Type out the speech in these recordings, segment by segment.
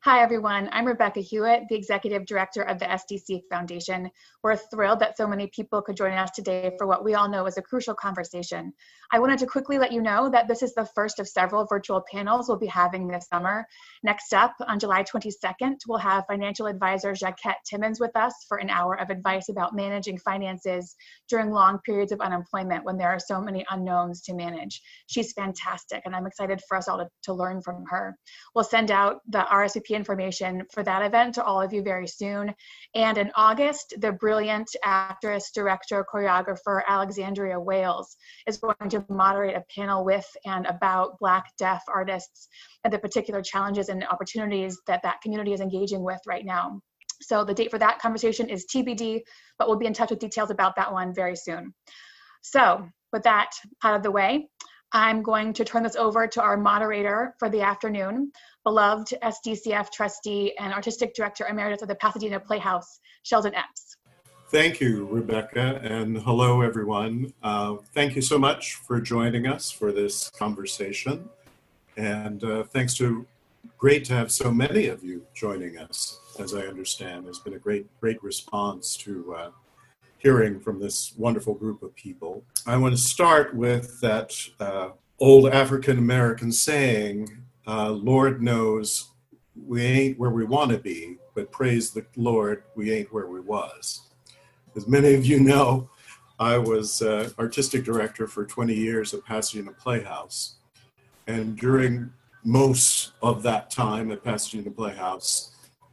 Hi, everyone. I'm Rebecca Hewitt, the Executive Director of the SDC Foundation. We're thrilled that so many people could join us today for what we all know is a crucial conversation. I wanted to quickly let you know that this is the first of several virtual panels we'll be having this summer. Next up, on July 22nd, we'll have financial advisor Jacquette Timmons with us for an hour of advice about managing finances during long periods of unemployment when there are so many unknowns to manage. She's fantastic, and I'm excited for us all to learn from her. We'll send out the RSVP information for that event to all of you very soon. And in August, the brilliant actress, director, choreographer Alexandria Wales is going to moderate a panel with and about Black deaf artists and the particular challenges and opportunities that community is engaging with right now. So the date for that conversation is TBD, but we'll be in touch with details about that one very soon. So with that out of the way, I'm going to turn this over to our moderator for the afternoon, beloved SDCF trustee and artistic director emeritus of the Pasadena Playhouse, Sheldon Epps. Thank you, Rebecca, and hello, everyone. Thank you so much for joining us for this conversation. And great to have so many of you joining us, as I understand. There's been a great response to hearing from this wonderful group of people. I want to start with that old African-American saying, Lord knows we ain't where we want to be, but praise the Lord, we ain't where we was. As many of you know, I was artistic director for 20 years at Pasadena Playhouse. And during most of that time at Pasadena Playhouse,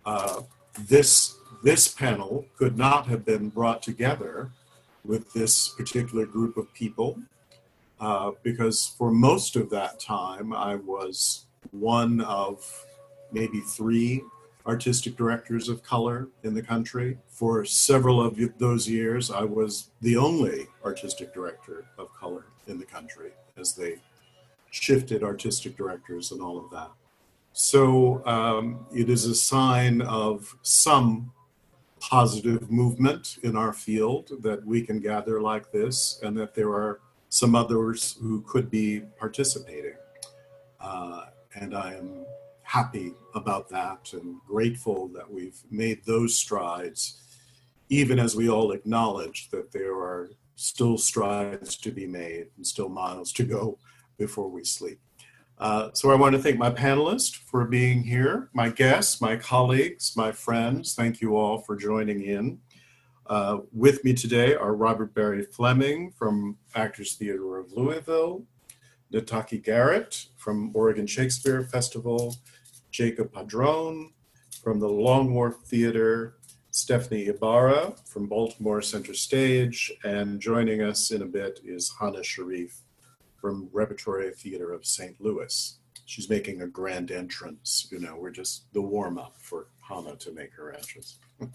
this panel could not have been brought together with this particular group of people because for most of that time, I was one of maybe 3 artistic directors of color in the country. For several of those years, I was the only artistic director of color in the country as they shifted artistic directors and all of that. So it is a sign of some positive movement in our field that we can gather like this and that there are some others who could be participating. And I am happy about that and grateful that we've made those strides, even as we all acknowledge that there are still strides to be made and still miles to go before we sleep. So I want to thank my panelists for being here, my guests, my colleagues, my friends. Thank you all for joining in. With me today are Robert Barry Fleming from Actors Theater of Louisville, Nataki Garrett from Oregon Shakespeare Festival, Jacob Padron from the Long Wharf Theater, Stephanie Ibarra from Baltimore Center Stage, and joining us in a bit is Hannah Sharif from Repertory Theater of St. Louis. She's making a grand entrance. You know, we're just the warm-up for Hannah to make her entrance.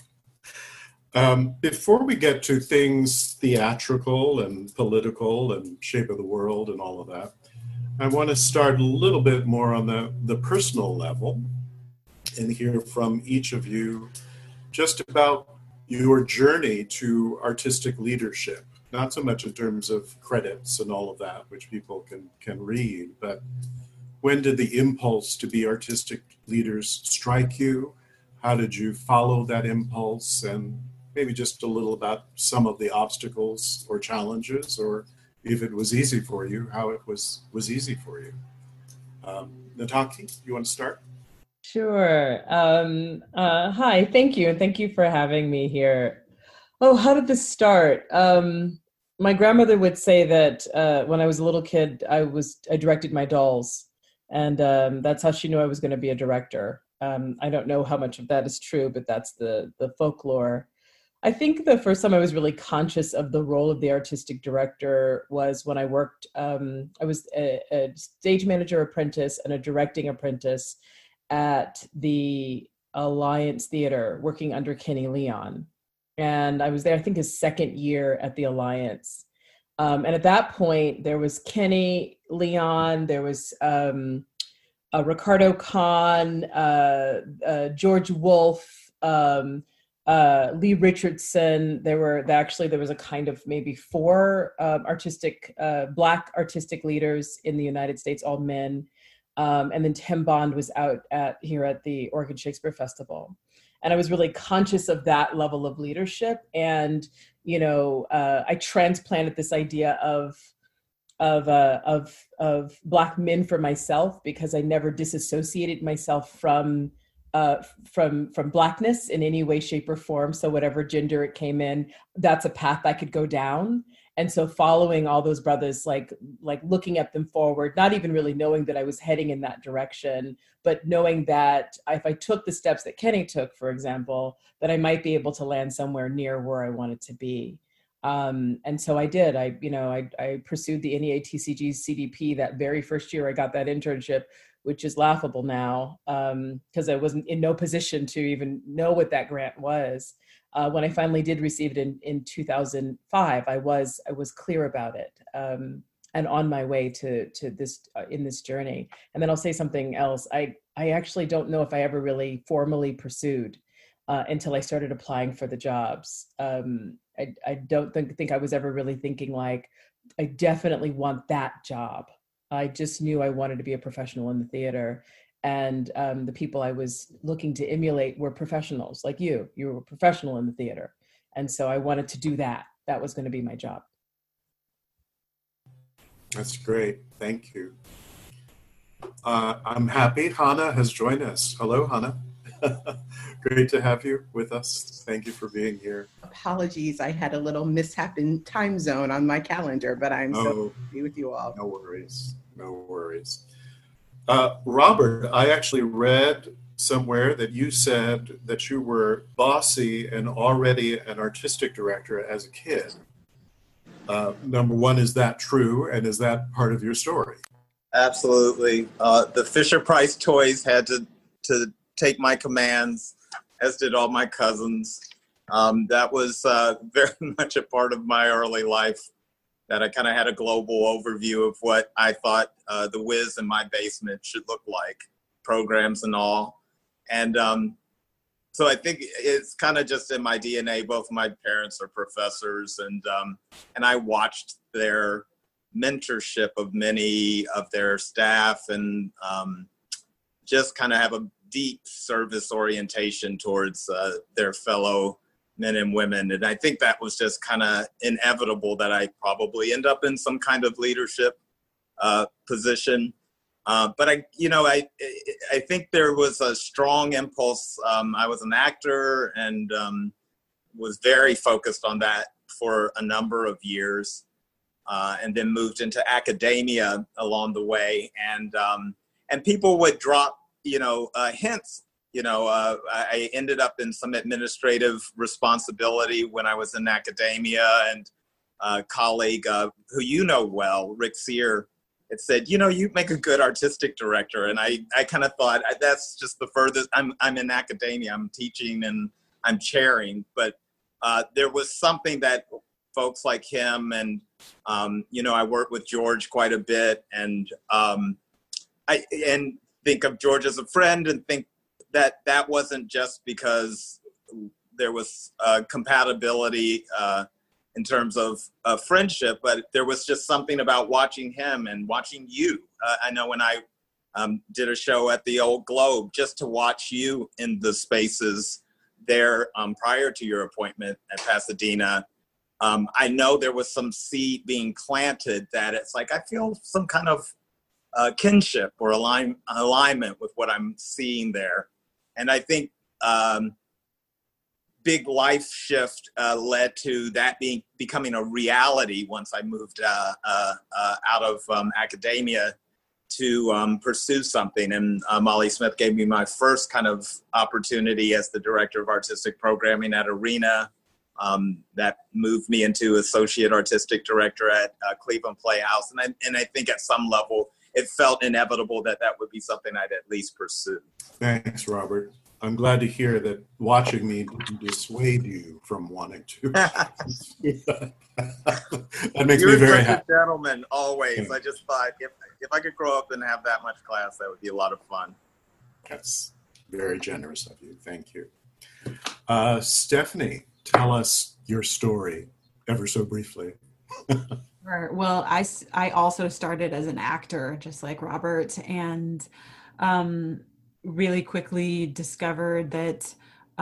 Before we get to things theatrical and political and shape of the world and all of that, I want to start a little bit more on the personal level and hear from each of you just about your journey to artistic leadership. Not so much in terms of credits and all of that, which people can read, but when did the impulse to be artistic leaders strike you? How did you follow that impulse? And maybe just a little about some of the obstacles or challenges, or if it was easy for you, how it was easy for you. Nataki, you want to start? Sure. Hi, thank you. And thank you for having me here. Oh, how did this start? My grandmother would say that when I was a little kid, I directed my dolls, and that's how she knew I was going to be a director. I don't know how much of that is true, but that's the folklore. I think the first time I was really conscious of the role of the artistic director was when I worked. I was a stage manager apprentice and a directing apprentice at the Alliance Theater, working under Kenny Leon. And I was there, I think, his second year at the Alliance. And at that point, there was Kenny Leon, there was Ricardo Kahn, George Wolfe, Lee Richardson. There was a kind of maybe 4 Black artistic leaders in the United States, all men. And then Tim Bond was out here at the Oregon Shakespeare Festival. And I was really conscious of that level of leadership. And, I transplanted this idea of Black men for myself, because I never disassociated myself from Blackness in any way, shape, or form. So whatever gender it came in, that's a path I could go down. And so following all those brothers, like looking at them forward, not even really knowing that I was heading in that direction, but knowing that if I took the steps that Kenny took, for example, that I might be able to land somewhere near where I wanted to be. And so I did. I pursued the NEATCG CDP that very first year I got that internship, which is laughable now, because I wasn't in no position to even know what that grant was. When I finally did receive it in 2005, I was clear about it, and on my way to this in this journey. And then I'll say something else. I actually don't know if I ever really formally pursued until I started applying for the jobs. I don't think I was ever really thinking like, I definitely want that job. I just knew I wanted to be a professional in the theater. And the people I was looking to emulate were professionals like you. You were a professional in the theater. And so I wanted to do that. That was going to be my job. That's great. Thank you. I'm happy Hannah has joined us. Hello, Hannah. Great to have you with us. Thank you for being here. Apologies, I had a little mishap in time zone on my calendar, but I'm so happy with you all. No worries. No worries. Robert, I actually read somewhere that you said that you were bossy and already an artistic director as a kid. Number one, is that true? And is that part of your story? Absolutely. The Fisher-Price toys had to take my commands, as did all my cousins. That was very much a part of my early life, that I kind of had a global overview of what I thought the Wiz in my basement should look like, programs and all. And so I think it's kind of just in my DNA. Both my parents are professors, and I watched their mentorship of many of their staff, and just kind of have a deep service orientation towards their fellow men and women. And I think that was just kind of inevitable that I probably end up in some kind of leadership position. But I think there was a strong impulse. I was an actor and was very focused on that for a number of years, and then moved into academia along the way. And people would drop, hints. I ended up in some administrative responsibility when I was in academia, and a colleague who you know well, Rick Sear, had said, you make a good artistic director. And I kind of thought, that's just the furthest. I'm in academia, I'm teaching and I'm chairing, but there was something that folks like him and, I worked with George quite a bit, and I think of George as a friend, and think that wasn't just because there was compatibility in terms of friendship, but there was just something about watching him and watching you. I know when I did a show at the Old Globe, just to watch you in the spaces there prior to your appointment at Pasadena, I know there was some seed being planted that it's like, I feel some kind of kinship or alignment with what I'm seeing there. And I think big life shift led to that becoming a reality once I moved out of academia to pursue something. And Molly Smith gave me my first kind of opportunity as the director of artistic programming at Arena. That moved me into associate artistic director at Cleveland Playhouse. And I think at some level, it felt inevitable that would be something I'd at least pursue. Thanks, Robert. I'm glad to hear that watching me didn't dissuade you from wanting to. That makes me very happy. You're a gentleman, always. I just thought if I could grow up and have that much class, that would be a lot of fun. That's very generous of you. Thank you. Stephanie, tell us your story, ever so briefly. Sure. Well, I also started as an actor, just like Robert, and um, really quickly discovered that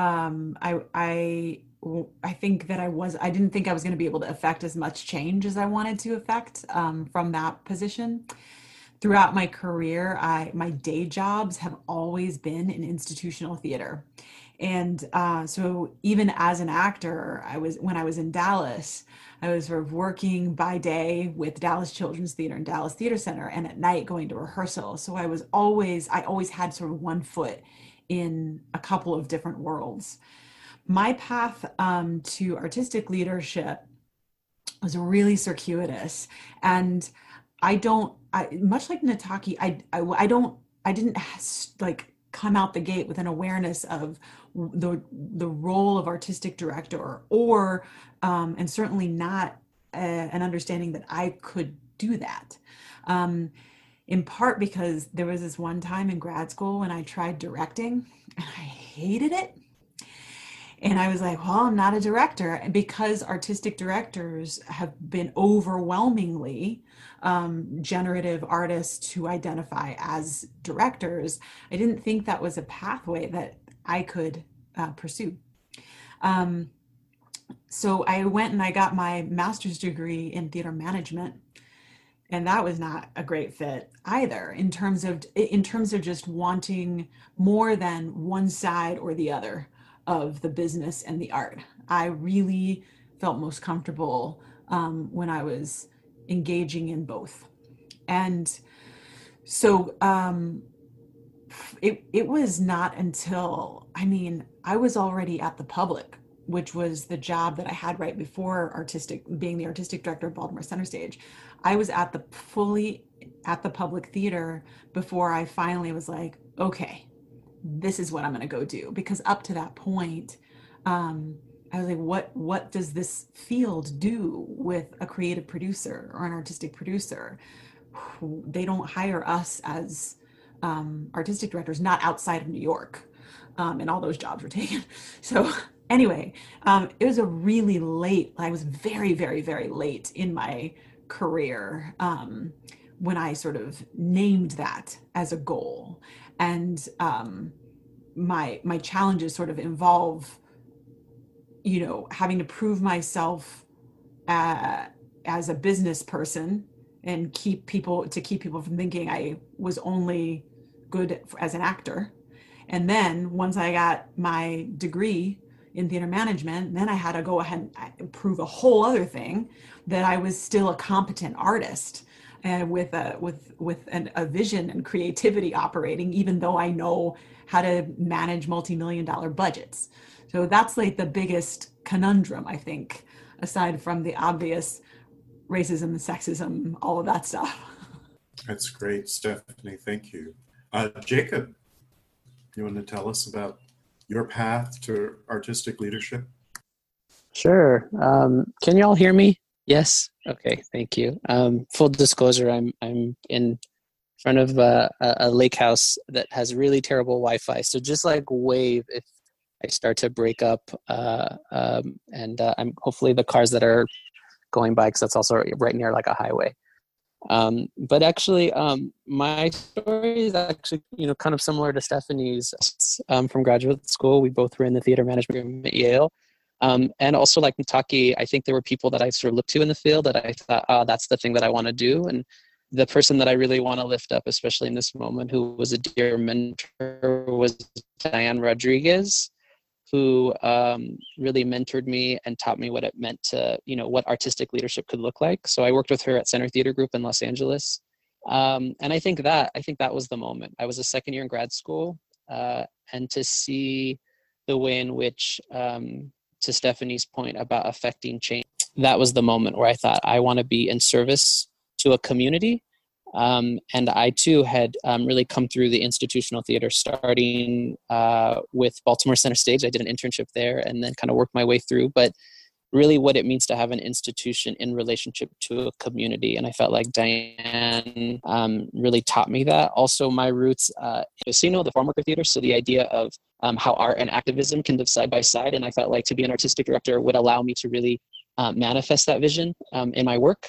I think that I didn't think I was going to be able to affect as much change as I wanted to affect from that position. Throughout my career, my day jobs have always been in institutional theater. And so even as an actor, when I was in Dallas, I was sort of working by day with Dallas Children's Theater and Dallas Theater Center, and at night going to rehearsal. So I always had sort of one foot in a couple of different worlds. My path to artistic leadership was really circuitous, and much like Nataki, I didn't like come out the gate with an awareness of the role of artistic director, or and certainly not an understanding that I could do that. In part because there was this one time in grad school when I tried directing and I hated it. And I was like, well, I'm not a director. And because artistic directors have been overwhelmingly generative artists who identify as directors, I didn't think that was a pathway that I could pursue. So I went and I got my master's degree in theater management. And that was not a great fit either in terms of just wanting more than one side or the other of the business and the art. I really felt most comfortable when I was engaging in both. And so it was not until, I was already at the Public, which was the job that I had right before being the artistic director of Baltimore Center Stage. I was fully at the Public Theater before I finally was like, okay, this is what I'm going to go do. Because up to that point, I was like, what does this field do with a creative producer or an artistic producer? They don't hire us as artistic directors, not outside of New York. And all those jobs were taken. So anyway, it was I was very, very, very late in my career when I sort of named that as a goal. And my challenges sort of involve, having to prove myself as a business person and keep people from thinking I was only good as an actor. And then once I got my degree in theater management, then I had to go ahead and prove a whole other thing, that I was still a competent artist with a vision and creativity operating, even though I know how to manage multi-million-dollar budgets. So that's like the biggest conundrum, I think, aside from the obvious racism, sexism, all of that stuff. That's great, Stephanie. Thank you. Jacob, you want to tell us about your path to artistic leadership? Sure. Can you all hear me? Yes? Okay, thank you. Full disclosure, I'm in front of a lake house that has really terrible Wi-Fi. So just like wave if I start to break up. And I'm hopefully the cars that are going by, because that's also right near like a highway. But actually, my story is actually, kind of similar to Stephanie's. From graduate school, we both were in the theater management room at Yale. And also like Nataki, I think there were people that I sort of looked to in the field that I thought, oh, that's the thing that I want to do. And the person that I really want to lift up, especially in this moment, who was a dear mentor, was Diane Rodriguez, who really mentored me and taught me what it meant to, what artistic leadership could look like. So I worked with her at Center Theater Group in Los Angeles. And I think that was the moment. I was a second year in grad school, and to see the way in which, to Stephanie's point about affecting change, that was the moment where I thought, I want to be in service to a community. And I too had really come through the institutional theater, starting with Baltimore Center Stage. I did an internship there and then kind of worked my way through, but really what it means to have an institution in relationship to a community. And I felt like Diane really taught me that. Also my roots, the farm worker theater. So the idea of how art and activism can live side by side. And I felt like to be an artistic director would allow me to really manifest that vision in my work.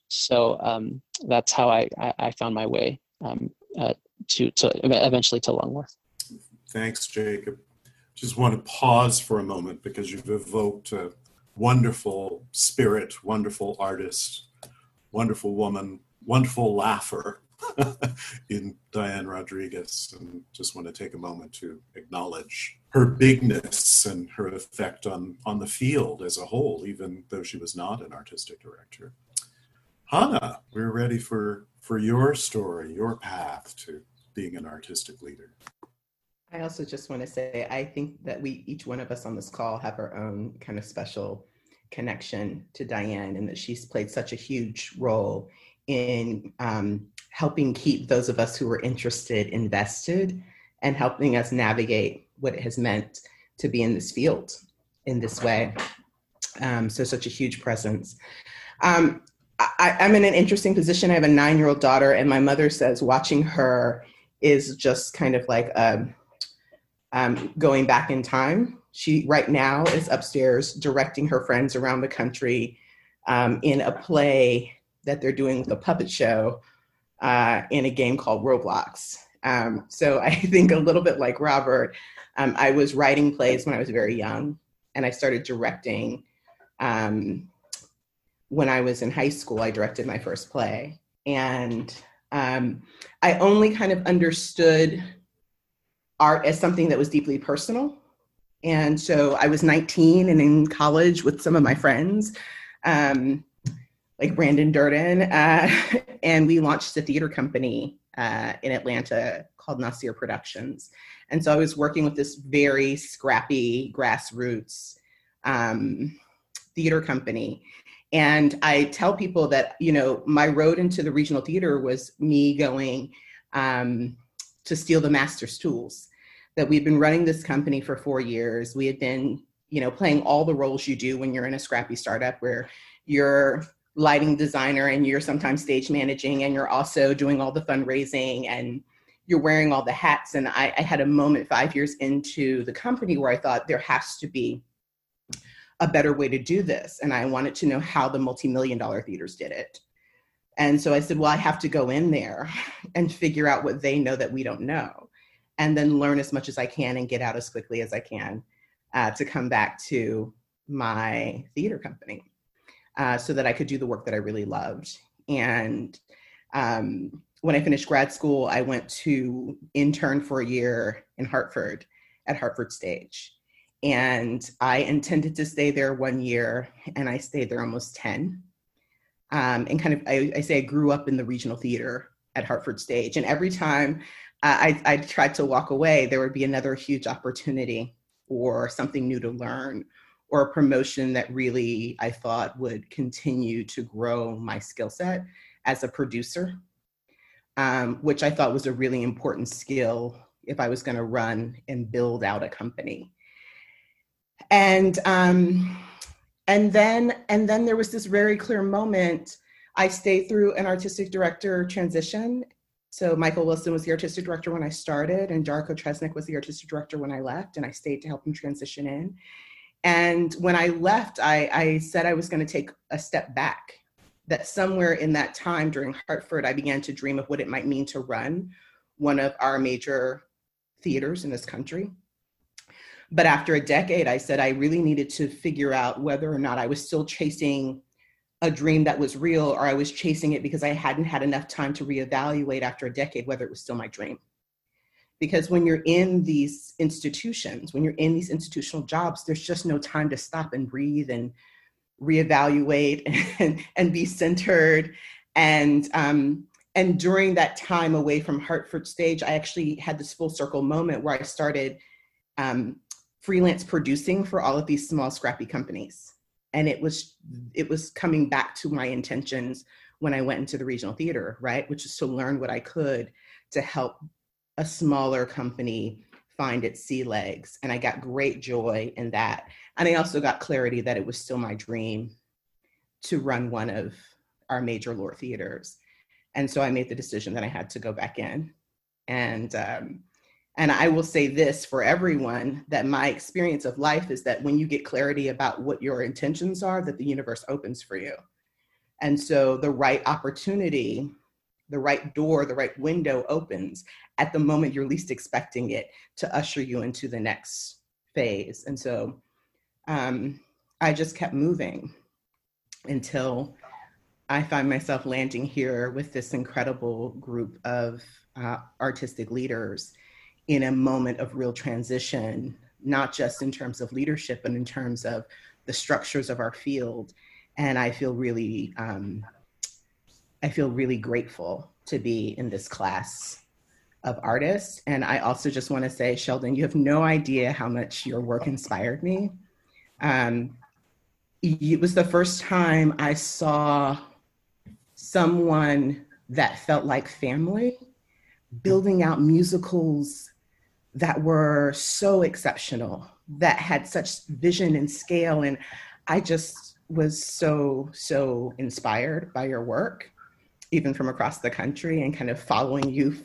So that's how I found my way to eventually to Longworth. Thanks, Jacob. Just want to pause for a moment because you've evoked a wonderful spirit, wonderful artist, wonderful woman, wonderful laugher in Diane Rodriguez, and just want to take a moment to acknowledge her bigness and her effect on the field as a whole, even though she was not an artistic director. Hannah, we're ready for your story, your path to being an artistic leader. I also just want to say, I think that each one of us on this call have our own kind of special connection to Diane, and that she's played such a huge role in helping keep those of us who were interested invested, and helping us navigate what it has meant to be in this field in this way. So such a huge presence. I'm in an interesting position. I have a 9-year-old daughter, and my mother says watching her is just kind of like going back in time. She right now is upstairs directing her friends around the country in a play that they're doing with a puppet show in a game called Roblox. So I think a little bit like Robert, I was writing plays when I was very young, and I started directing when I was in high school. I directed my first play, and I only kind of understood art as something that was deeply personal. And so I was 19 and in college with some of my friends, like Brandon Durden, and we launched a theater company in Atlanta called Nasir Productions. And so I was working with this very scrappy grassroots theater company. And I tell people that, you know, my road into the regional theater was me going to steal the master's tools. That we'd been running this company for 4 years. We had been, you know, playing all the roles you do when you're in a scrappy startup, where you're lighting designer and you're sometimes stage managing, and you're also doing all the fundraising and you're wearing all the hats. And I had a moment 5 years into the company where I thought there has to be a better way to do this. And I wanted to know how the multi-million-dollar theaters did it. And so I said, well, I have to go in there and figure out what they know that we don't know, and then learn as much as I can and get out as quickly as I can to come back to my theater company so that I could do the work that I really loved. And when I finished grad school, I went to intern for a year in Hartford at Hartford Stage. And I intended to stay there 1 year, and I stayed there almost 10. And kind of, I say I grew up in the regional theater at Hartford Stage. And every time I tried to walk away, there would be another huge opportunity or something new to learn, or a promotion that really I thought would continue to grow my skill set as a producer, which I thought was a really important skill if I was going to run and build out a company. And then there was this very clear moment. I stayed through an artistic director transition. So Michael Wilson was the artistic director when I started, and Darko Tresnik was the artistic director when I left, and I stayed to help him transition in. And when I left, I said I was going to take a step back, that somewhere in that time during Hartford, I began to dream of what it might mean to run one of our major theaters in this country. But after a decade, I said I really needed to figure out whether or not I was still chasing a dream that was real, or I was chasing it because I hadn't had enough time to reevaluate after a decade whether it was still my dream. Because when you're in these institutions, when you're in these institutional jobs, there's just no time to stop and breathe and reevaluate and be centered. And during that time away from Hartford Stage, I actually had this full circle moment where I started freelance producing for all of these small scrappy companies. And it was coming back to my intentions when I went into the regional theater, right? Which is to learn what I could to help a smaller company find its sea legs. And I got great joy in that. And I also got clarity that it was still my dream to run one of our major Lohr theaters. And so I made the decision that I had to go back in. And I will say this for everyone, that my experience of life is that when you get clarity about what your intentions are, that the universe opens for you. And so the right opportunity, the right door, the right window opens at the moment you're least expecting it to usher you into the next phase. And so I just kept moving until I find myself landing here with this incredible group of artistic leaders in a moment of real transition, not just in terms of leadership, but in terms of the structures of our field. And I feel really grateful to be in this class of artists. And I also just want to say, Sheldon, you have no idea how much your work inspired me. It was the first time I saw someone that felt like family building out musicals that were so exceptional, that had such vision and scale. And I just was so inspired by your work, even from across the country, and kind of following you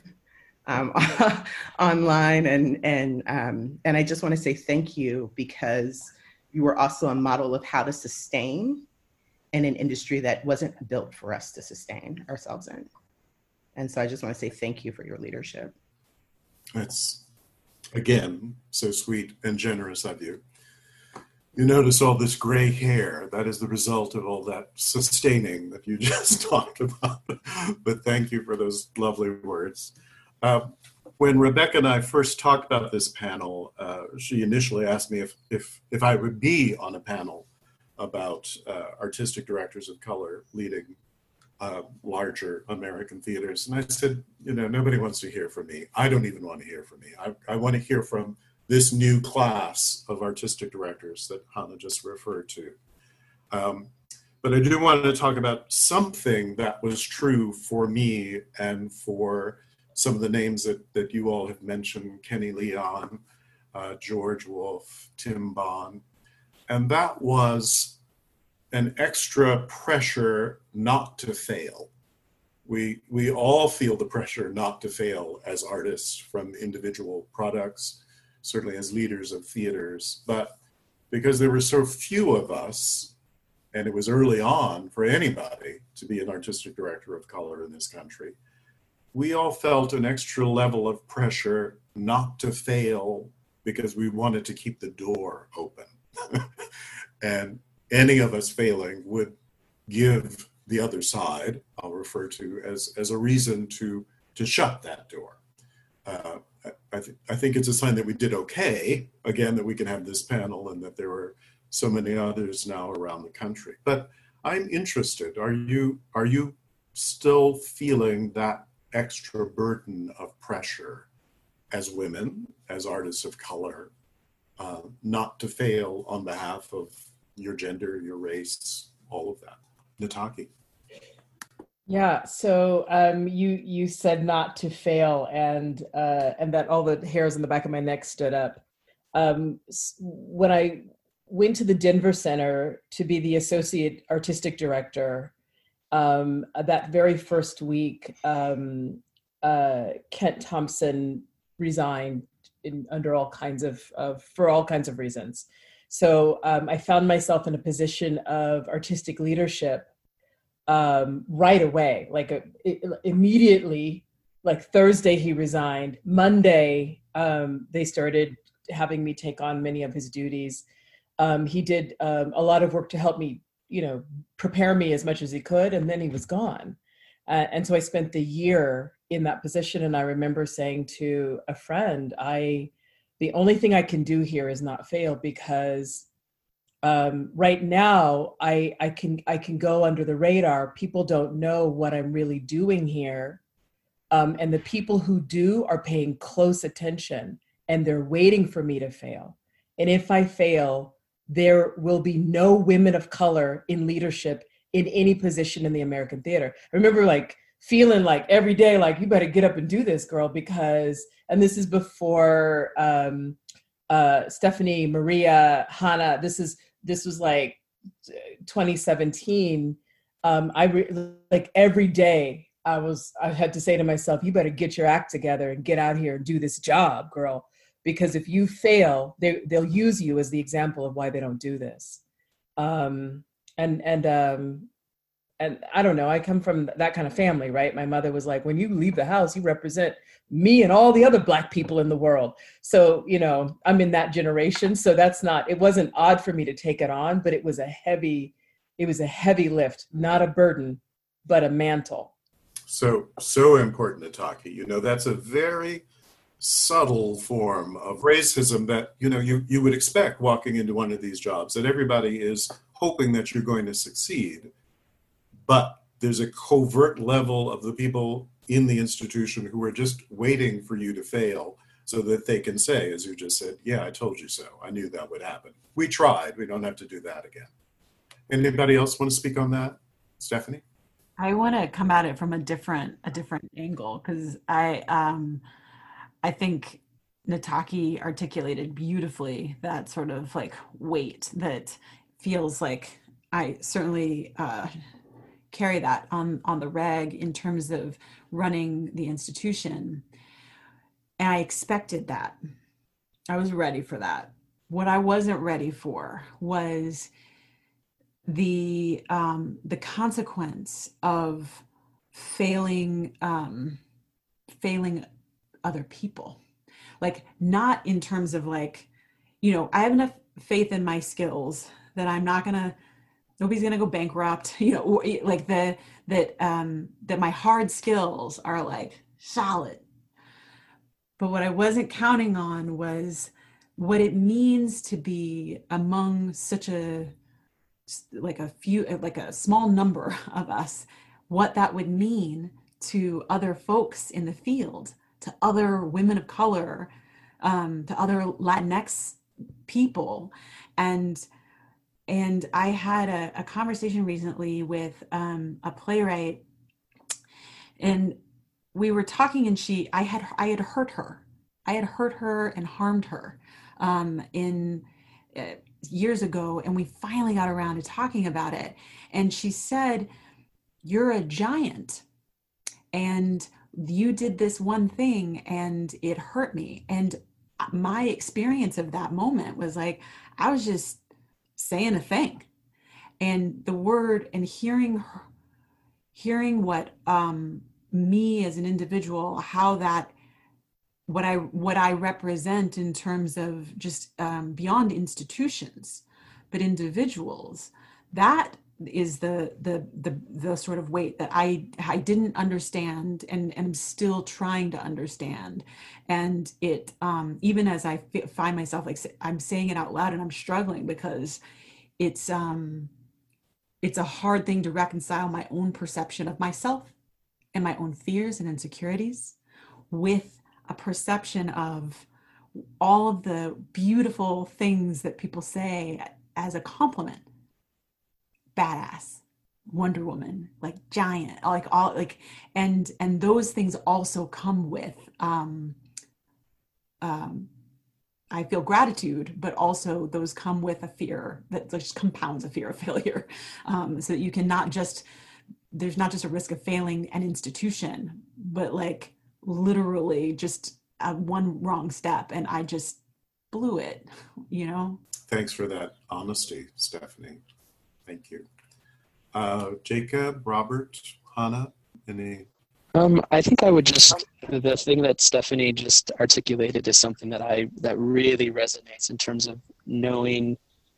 online. And I just want to say thank you, because you were also a model of how to sustain in an industry that wasn't built for us to sustain ourselves in. And so I just want to say thank you for your leadership. That's, again, so sweet and generous of you. You notice all this gray hair. That is the result of all that sustaining that you just talked about. But thank you for those lovely words. When Rebecca and I first talked about this panel, she initially asked me if I would be on a panel about artistic directors of color leading larger American theaters. And I said, nobody wants to hear from me. I don't even want to hear from me. I want to hear from this new class of artistic directors that Hannah just referred to. But I do want to talk about something that was true for me and for some of the names that you all have mentioned, Kenny Leon, George Wolfe, Tim Bond. And that was an extra pressure not to fail. We all feel the pressure not to fail as artists from individual products, certainly as leaders of theaters. But because there were so few of us, and it was early on for anybody to be an artistic director of color in this country, we all felt an extra level of pressure not to fail because we wanted to keep the door open. And any of us failing would give the other side, I'll refer to as a reason to shut that door. I think it's a sign that we did okay, again, that we can have this panel and that there were so many others now around the country. But I'm interested, are you still feeling that extra burden of pressure as women, as artists of color, not to fail on behalf of your gender, your race, all of that? Nataki. Yeah, so you said not to fail, and that all the hairs on the back of my neck stood up. When I went to the Denver Center to be the associate artistic director, that very first week, Kent Thompson resigned under all kinds of for all kinds of reasons. So I found myself in a position of artistic leadership right away, immediately. Like Thursday he resigned. Monday they started having me take on many of his duties. He did a lot of work to help me, prepare me as much as he could, and then he was gone. And so I spent the year in that position, and I remember saying to a friend, the only thing I can do here is not fail, because right now I can go under the radar. People don't know what I'm really doing here. And the people who do are paying close attention, and they're waiting for me to fail. And if I fail, there will be no women of color in leadership in any position in the American theater. I remember feeling like every day, you better get up and do this, girl, because, and this is before Stephanie, Maria, Hannah, this was 2017. Every day I had to say to myself, you better get your act together and get out here and do this job, girl. Because if you fail, they'll use you as the example of why they don't do this. And I don't know, I come from that kind of family, right? My mother was like, when you leave the house, you represent me and all the other Black people in the world. So, you know, I'm in that generation. So it wasn't odd for me to take it on, but it was a heavy lift, not a burden, but a mantle. So important, Nataki. You know, that's a very subtle form of racism that, you know, you would expect walking into one of these jobs, that everybody is hoping that you're going to succeed. But there's a covert level of the people in the institution who are just waiting for you to fail so that they can say, as you just said, yeah, I told you so. I knew that would happen. We tried. We don't have to do that again. Anybody else want to speak on that? Stephanie? I want to come at it from a different angle, because I think Nataki articulated beautifully that sort of like weight that feels like I certainly carry that on the reg in terms of running the institution. And I expected that. I was ready for that. What I wasn't ready for was the consequence of failing other people. Like, not in terms of like, you know, I have enough faith in my skills that nobody's gonna go bankrupt, you know, like that my hard skills are like solid. But what I wasn't counting on was what it means to be among such a small number of us, what that would mean to other folks in the field, to other women of color, to other Latinx people. And I had a conversation recently with a playwright, and we were talking, and I had hurt her. I had hurt her and harmed her years ago, and we finally got around to talking about it. And she said, "You're a giant, and you did this one thing and it hurt me." And my experience of that moment was like, I was just saying a thing, and the word, and hearing what me as an individual, how that, what I represent in terms of just beyond institutions, but individuals, that is the sort of weight that I didn't understand and am still trying to understand. And it even as I find myself like I'm saying it out loud, and I'm struggling because it's a hard thing to reconcile my own perception of myself and my own fears and insecurities with a perception of all of the beautiful things that people say as a compliment. Badass, Wonder Woman, like giant, like all, like, and those things also come with I feel gratitude, but also those come with a fear that just compounds a fear of failure. So that you cannot just, there's not just a risk of failing an institution, but like literally just one wrong step and I just blew it, you know? Thanks for that honesty, Stephanie. Thank you. Jacob, Robert, Hannah, any? I think I would just, the thing that Stephanie just articulated is something that really resonates in terms of knowing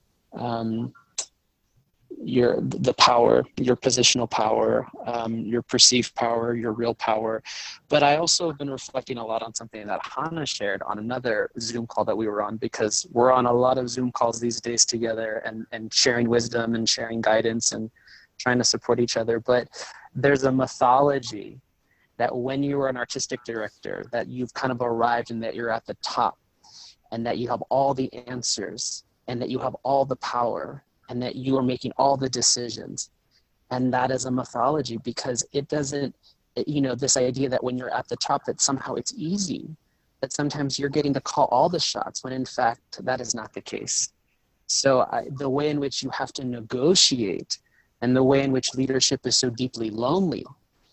the power, your positional power, your perceived power, your real power. But I also have been reflecting a lot on something that Hannah shared on another Zoom call that we were on, because we're on a lot of Zoom calls these days together and sharing wisdom and sharing guidance and trying to support each other. But there's a mythology that when you are an artistic director, that you've kind of arrived and that you're at the top and that you have all the answers and that you have all the power and that you are making all the decisions. And that is a mythology, because it doesn't, this idea that when you're at the top, that somehow it's easy, that sometimes you're getting to call all the shots, when in fact, that is not the case. So the way in which you have to negotiate and the way in which leadership is so deeply lonely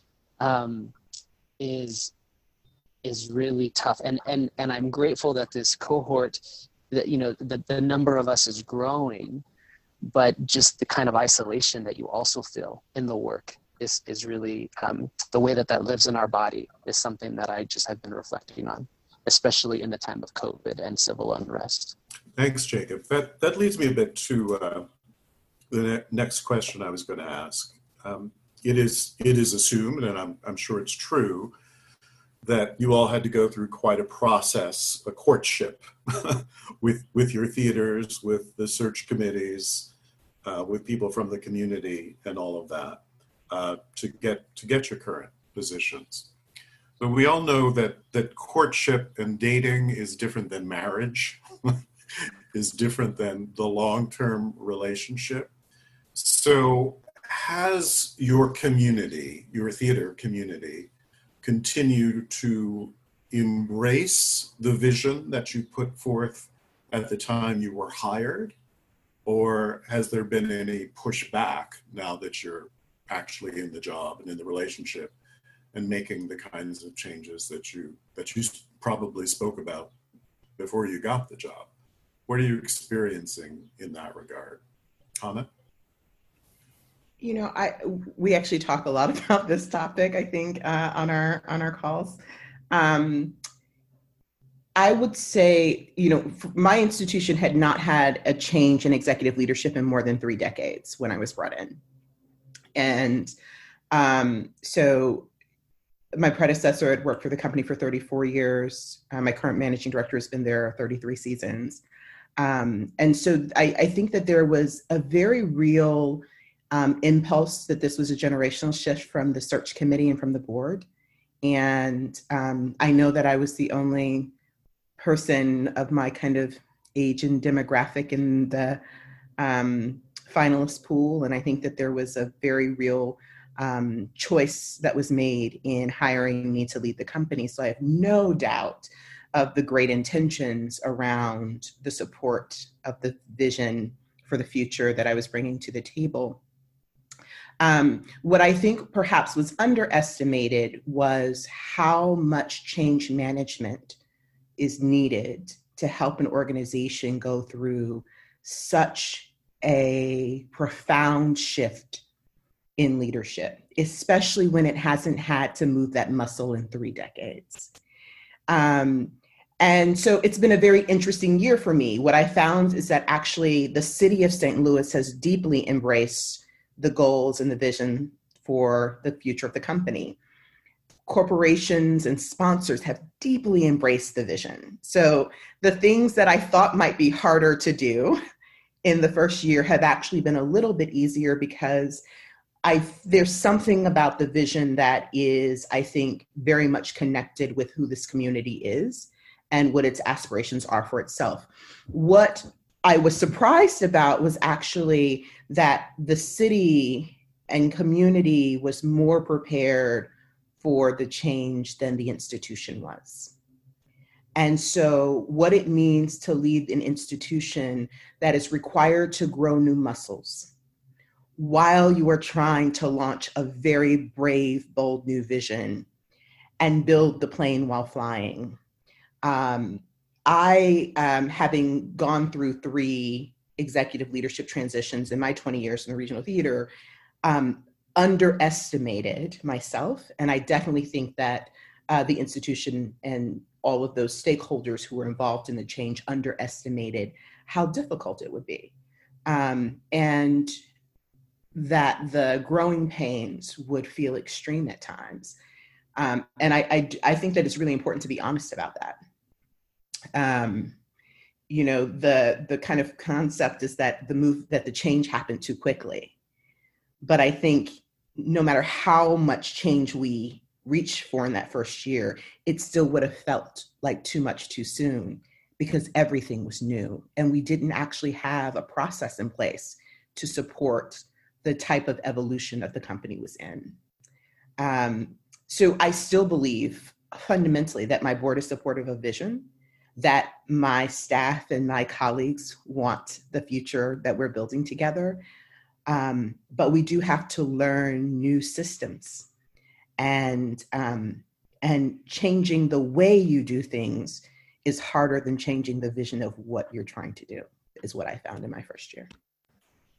is really tough. And I'm grateful that this cohort, that, the number of us is growing. but just the kind of isolation that you also feel in the work is really, the way that lives in our body is something that I just have been reflecting on, especially in the time of COVID and civil unrest. Thanks, Jacob. That leads me a bit to the next question I was going to ask. It is assumed, and I'm sure it's true, that you all had to go through quite a process, a courtship, with your theaters, with the search committees, with people from the community, and all of that, to get your current positions. But we all know that courtship and dating is different than marriage, is different than the long-term relationship. So has your community, your theater community, continued to embrace the vision that you put forth at the time you were hired? Or has there been any pushback now that you're actually in the job and in the relationship and making the kinds of changes that you probably spoke about before you got the job? What are you experiencing in that regard? Comment? You know, we actually talk a lot about this topic, I think, on our calls. I would say, you know, my institution had not had a change in executive leadership in more than 3 decades when I was brought in. And so my predecessor had worked for the company for 34 years. My current managing director has been there 33 seasons. And so I think that there was a very real impulse that this was a generational shift from the search committee and from the board. And I know that I was the only person of my kind of age and demographic in the finalist pool. And I think that there was a very real choice that was made in hiring me to lead the company. So I have no doubt of the great intentions around the support of the vision for the future that I was bringing to the table. What I think perhaps was underestimated was how much change management is needed to help an organization go through such a profound shift in leadership, especially when it hasn't had to move that muscle in 3 decades. And so it's been a very interesting year for me. What I found is that actually the city of St. Louis has deeply embraced the goals and the vision for the future of the company. Corporations and sponsors have deeply embraced the vision. So the things that I thought might be harder to do in the first year have actually been a little bit easier because there's something about the vision that is, I think, very much connected with who this community is and what its aspirations are for itself. What I was surprised about was actually that the city and community was more prepared for the change than the institution was. And so what it means to lead an institution that is required to grow new muscles while you are trying to launch a very brave, bold new vision and build the plane while flying. I, having gone through 3 executive leadership transitions in my 20 years in the regional theater, underestimated myself. And I definitely think that the institution and all of those stakeholders who were involved in the change underestimated how difficult it would be. And that the growing pains would feel extreme at times. And I think that it's really important to be honest about that. You know, the kind of concept is that the change happened too quickly. But I think no matter how much change we reached for in that first year, it still would have felt like too much too soon because everything was new and we didn't actually have a process in place to support the type of evolution that the company was in. So I still believe fundamentally that my board is supportive of vision, that my staff and my colleagues want the future that we're building together. But we do have to learn new systems and changing the way you do things is harder than changing the vision of what you're trying to do, is what I found in my first year.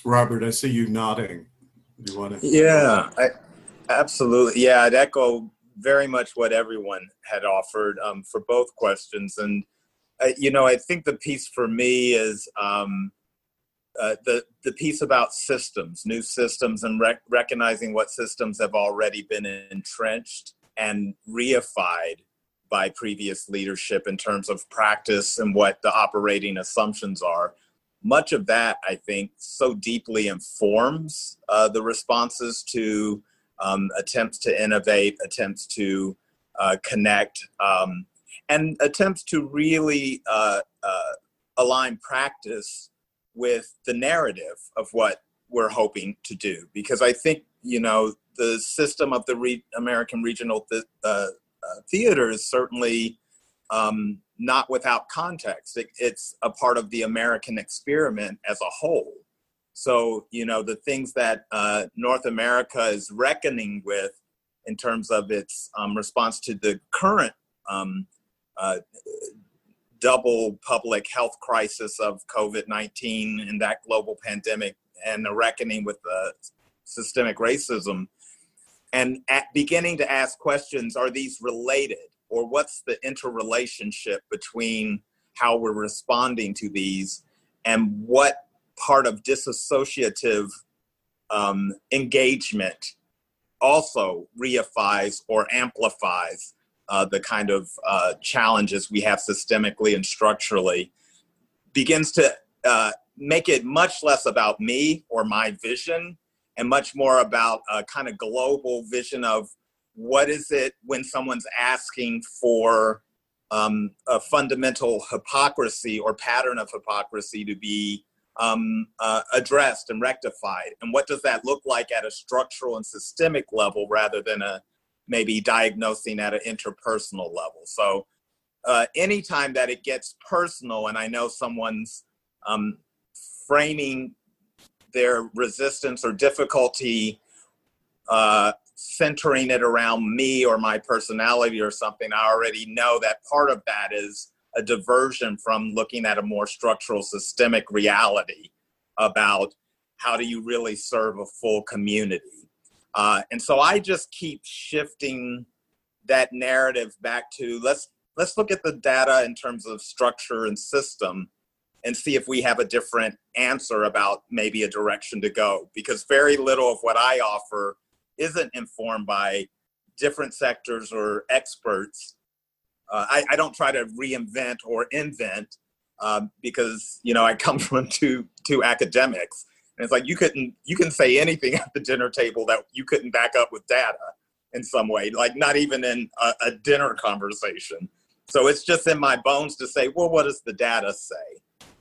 Robert, I see you nodding. Do you want to? Yeah, absolutely. Yeah, I'd echo very much what everyone had offered for both questions. And, I think the piece for me is the piece about systems, new systems, and recognizing what systems have already been entrenched and reified by previous leadership in terms of practice and what the operating assumptions are. Much of that, I think, so deeply informs the responses to attempts to innovate, attempts to connect, and attempts to really align practice with the narrative of what we're hoping to do. Because I think, the system of the American regional theater is certainly not without context. It's a part of the American experiment as a whole. So, the things that North America is reckoning with in terms of its response to the current double public health crisis of COVID-19 and that global pandemic, and the reckoning with the systemic racism, and beginning to ask questions, are these related? Or what's the interrelationship between how we're responding to these, and what part of disassociative engagement also reifies or amplifies the kind of challenges we have systemically and structurally, begins to make it much less about me or my vision, and much more about a kind of global vision of what is it when someone's asking for a fundamental hypocrisy or pattern of hypocrisy to be addressed and rectified, and what does that look like at a structural and systemic level rather than maybe diagnosing at an interpersonal level. So anytime that it gets personal, and I know someone's framing their resistance or difficulty centering it around me or my personality or something, I already know that part of that is a diversion from looking at a more structural systemic reality about how do you really serve a full community. And so I just keep shifting that narrative back to let's look at the data in terms of structure and system and see if we have a different answer about maybe a direction to go, because very little of what I offer isn't informed by different sectors or experts. I don't try to reinvent or invent because, I come from two academics. And it's like, you can say anything at the dinner table that you couldn't back up with data in some way, like not even in a dinner conversation. So it's just in my bones to say, well, what does the data say?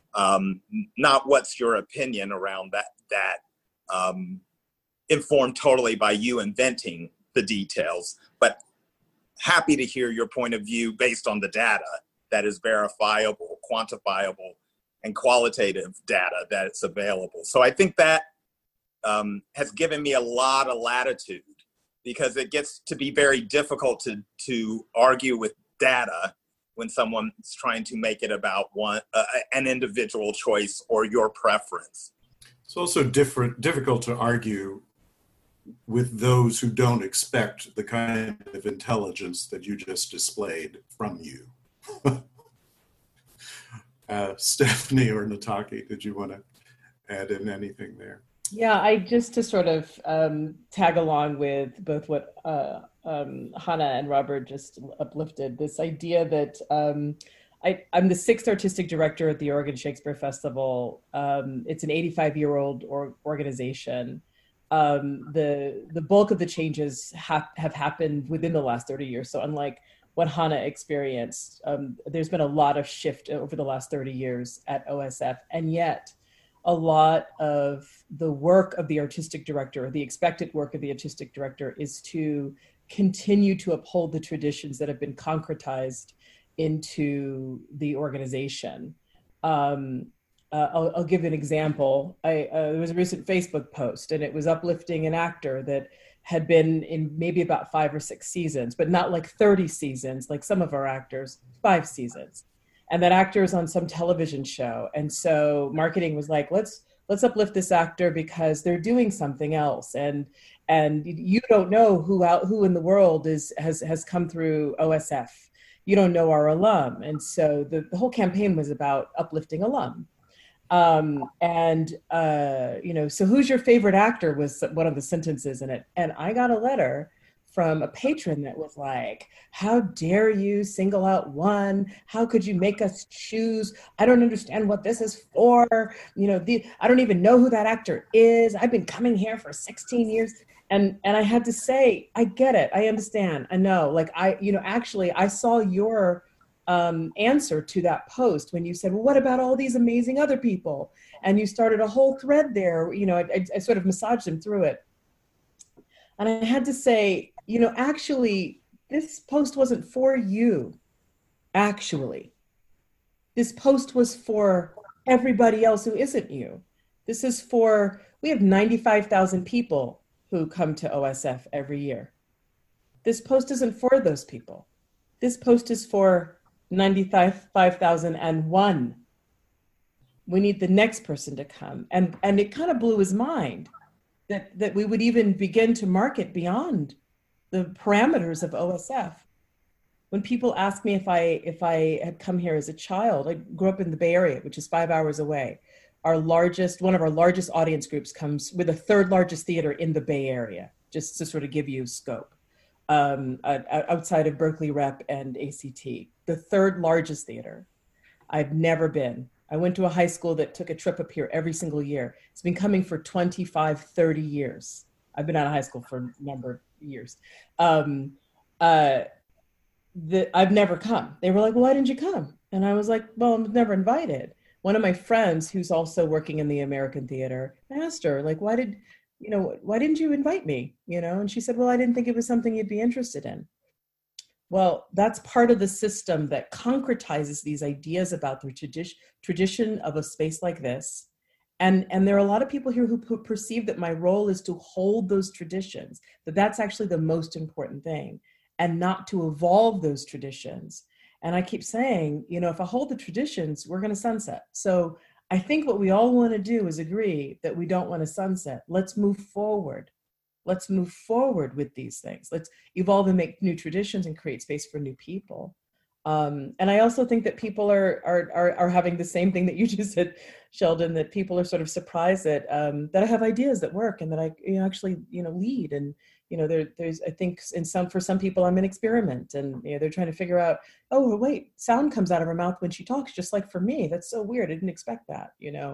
Not what's your opinion around that informed totally by you inventing the details, but happy to hear your point of view based on the data that is verifiable, quantifiable, and qualitative data that's available. So I think that has given me a lot of latitude, because it gets to be very difficult to argue with data when someone's trying to make it about an individual choice or your preference. It's also difficult to argue with those who don't expect the kind of intelligence that you just displayed from you. Stephanie or Nataki, did you want to add in anything there? Yeah, I just to sort of tag along with both what Hannah and Robert just uplifted, this idea that I'm the 6th artistic director at the Oregon Shakespeare Festival. It's an 85-year-old organization. The bulk of the changes have happened within the last 30 years. So unlike what Hannah experienced, there's been a lot of shift over the last 30 years at OSF. And yet a lot of the work of the artistic director, or the expected work of the artistic director, is to continue to uphold the traditions that have been concretized into the organization. I'll give an example. There was a recent Facebook post, and it was uplifting an actor that had been in maybe about 5 or 6 seasons, but not like 30 seasons, like some of our actors, 5 seasons. And that actor is on some television show. And so marketing was like, let's let's uplift this actor because they're doing something else. And you don't know who in the world has come through OSF. You don't know our alum. And so the whole campaign was about uplifting alum. So who's your favorite actor was one of the sentences in it. And I got a letter from a patron that was like, how dare you single out one? How could you make us choose? I don't understand what this is for. I don't even know who that actor is. I've been coming here for 16 years. And I had to say, I get it. I understand. I know. I saw your answer to that post when you said, well, what about all these amazing other people? And you started a whole thread there. I sort of massaged them through it. And I had to say, actually, this post wasn't for you. Actually, this post was for everybody else who isn't you. This is we have 95,000 people who come to OSF every year. This post isn't for those people. This post is for 95,001. We need the next person to come. And it kind of blew his mind that we would even begin to market beyond the parameters of OSF. When people ask me if I had come here as a child, I grew up in the Bay Area, which is 5 hours away. One of our largest audience groups comes with the third largest theater in the Bay Area, just to sort of give you scope, outside of Berkeley Rep and ACT, the third largest theater. I've never been. I went to a high school that took a trip up here every single year. It's been coming for 25, 30 years. I've been out of high school for a number of years. I've never come. They were like, well, why didn't you come? And I was like, well, I'm never invited. One of my friends who's also working in the American Theater, I asked her, like, why didn't you invite me? And she said, well, I didn't think it was something you'd be interested in. Well, that's part of the system that concretizes these ideas about the tradition of a space like this. And there are a lot of people here who perceive that my role is to hold those traditions, that that's actually the most important thing, and not to evolve those traditions. And I keep saying, if I hold the traditions, we're going to sunset. So I think what we all want to do is agree that we don't want to sunset. Let's move forward. Let's move forward with these things. Let's evolve and make new traditions and create space for new people. And I also think that people are having the same thing that you just said, Sheldon, that people are sort of surprised that I have ideas that work and that I actually lead. And there's I think for some people I'm an experiment, and they're trying to figure out, oh wait, sound comes out of her mouth when she talks, just like for me. That's so weird. I didn't expect that.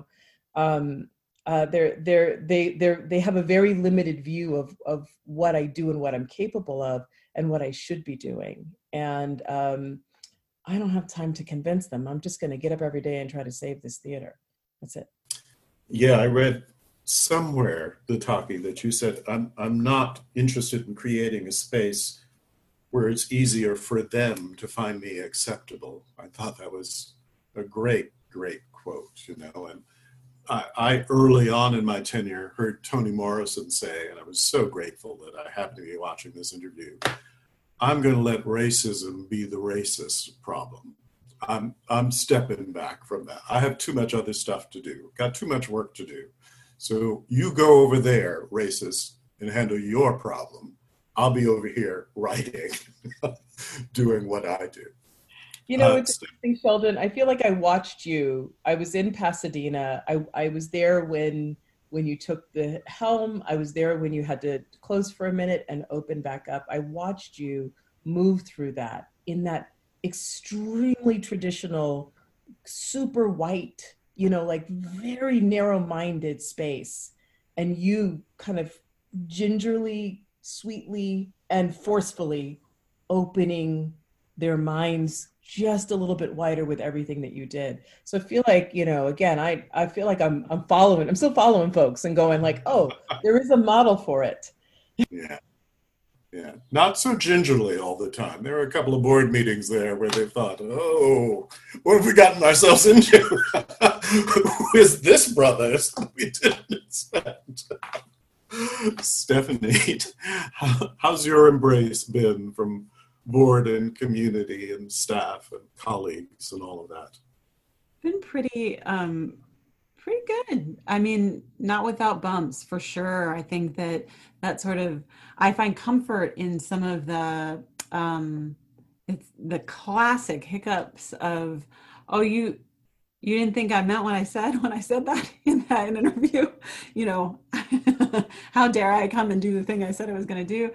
They have a very limited view of what I do and what I'm capable of and what I should be doing. And I don't have time to convince them. I'm just going to get up every day and try to save this theater. That's it. Yeah, I read somewhere, Lataki, that you said, I'm not interested in creating a space where it's easier for them to find me acceptable. I thought that was a great, great quote, and I early on in my tenure heard Toni Morrison say, and I was so grateful that I happened to be watching this interview, I'm going to let racism be the racist problem. I'm stepping back from that. I have too much other stuff to do, got too much work to do. So you go over there, racist, and handle your problem. I'll be over here writing, doing what I do. It's interesting, Sheldon. I feel like I watched you. I was in Pasadena. I was there when you took the helm. I was there when you had to close for a minute and open back up. I watched you move through that in that extremely traditional, super white, very narrow-minded space. And you kind of gingerly, sweetly, and forcefully opening their minds just a little bit wider with everything that you did. So I feel like, again, I feel like I'm still following folks and going like, oh, there is a model for it. Yeah. Yeah. Not so gingerly all the time. There were a couple of board meetings there where they thought, oh, what have we gotten ourselves into? Who is this brother? We didn't expect. Stephanie, how's your embrace been from board and community and staff and colleagues and all of that? Been pretty Pretty good. I mean, not without bumps, for sure. I think that sort of, I find comfort in some of it's the classic hiccups of, oh, you didn't think I meant what I said when I said that in that interview, you know, how dare I come and do the thing I said I was going to do.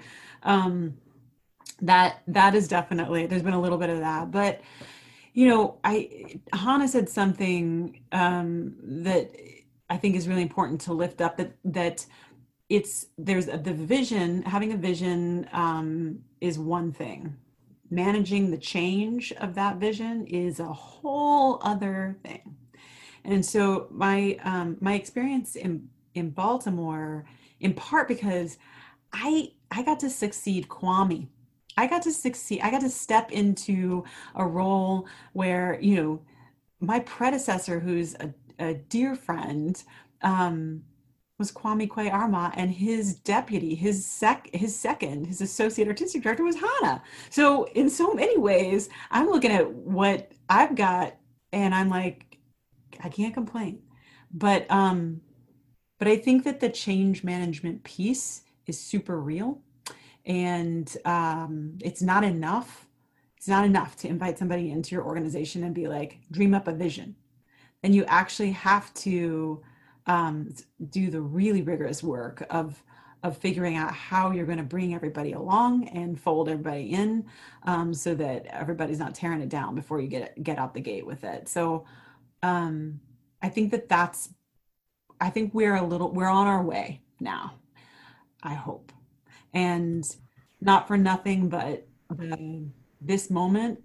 That is definitely, there's been a little bit of that, but you know, Hannah said something that I think is really important to lift up, that there's the vision, having a vision is one thing. Managing the change of that vision is a whole other thing. And so my experience in Baltimore, in part because I got to succeed Kwame. I got to step into a role where, you know, my predecessor, who's a dear friend, was Kwame Kwei-Armah, and his deputy, his associate artistic director was Hannah. So in so many ways, I'm looking at what I've got and I'm like, I can't complain. But I think that the change management piece is super real. And it's not enough. It's not enough to invite somebody into your organization and be like, dream up a vision. And you actually have to do the really rigorous work of figuring out how you're going to bring everybody along and fold everybody in, so that everybody's not tearing it down before you get out the gate with it. So I think I think we're on our way now, I hope. And not for nothing, but this moment,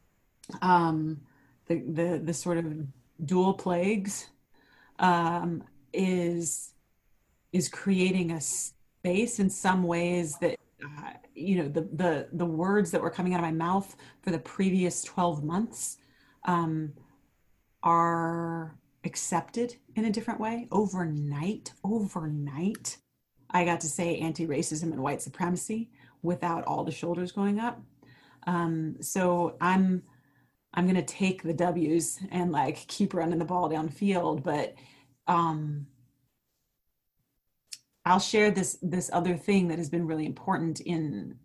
the sort of dual plagues is creating a space in some ways that you know, the words that were coming out of my mouth for the previous 12 months are accepted in a different way. Overnight, I got to say anti-racism and white supremacy without all the shoulders going up. So I'm going to take the W's and like keep running the ball downfield, but I'll share this other thing that has been really important in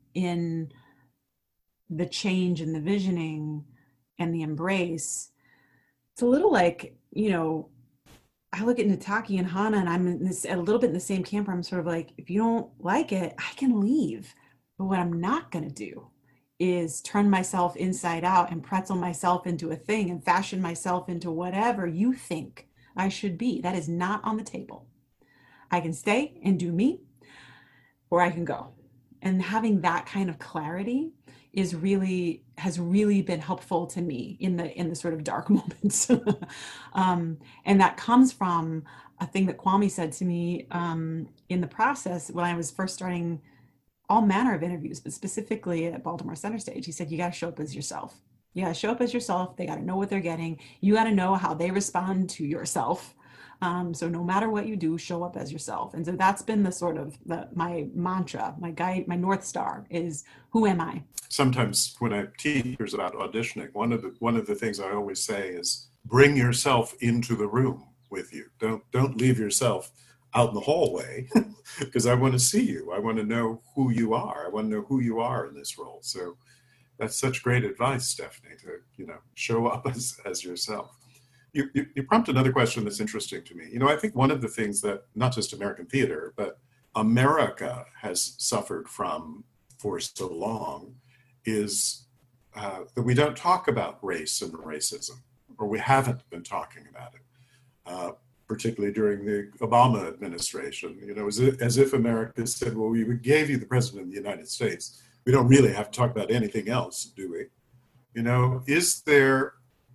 the change and the visioning and the embrace. It's a little like, you know, I look at Nataki and Hannah, and I'm a little bit in the same camp where I'm sort of like, if you don't like it, I can leave. But what I'm not going to do is turn myself inside out and pretzel myself into a thing and fashion myself into whatever you think I should be. That is not on the table. I can stay and do me, or I can go. And having that kind of clarity has really been helpful to me in the sort of dark moments. And that comes from a thing that Kwame said to me in the process when I was first starting all manner of interviews, but specifically at Baltimore Center Stage. He said, you got to show up as yourself. You got to show up as yourself. They got to know what they're getting. You got to know how they respond to yourself. So no matter what you do, show up as yourself. And so that's been the sort of my mantra, my guide, my North Star is, who am I? Sometimes when I teach about auditioning, one of the things I always say is bring yourself into the room with you. Don't leave yourself out in the hallway because I want to see you. I want to know who you are. I want to know who you are in this role. So that's such great advice, Stephanie, to, you know, show up as yourself. You prompt another question that's interesting to me. You know, I think one of the things that not just American theater, but America has suffered from for so long is that we don't talk about race and racism, or we haven't been talking about it, particularly during the Obama administration. You know, as if America said, well, we gave you the president of the United States. We don't really have to talk about anything else, do we? You know, is there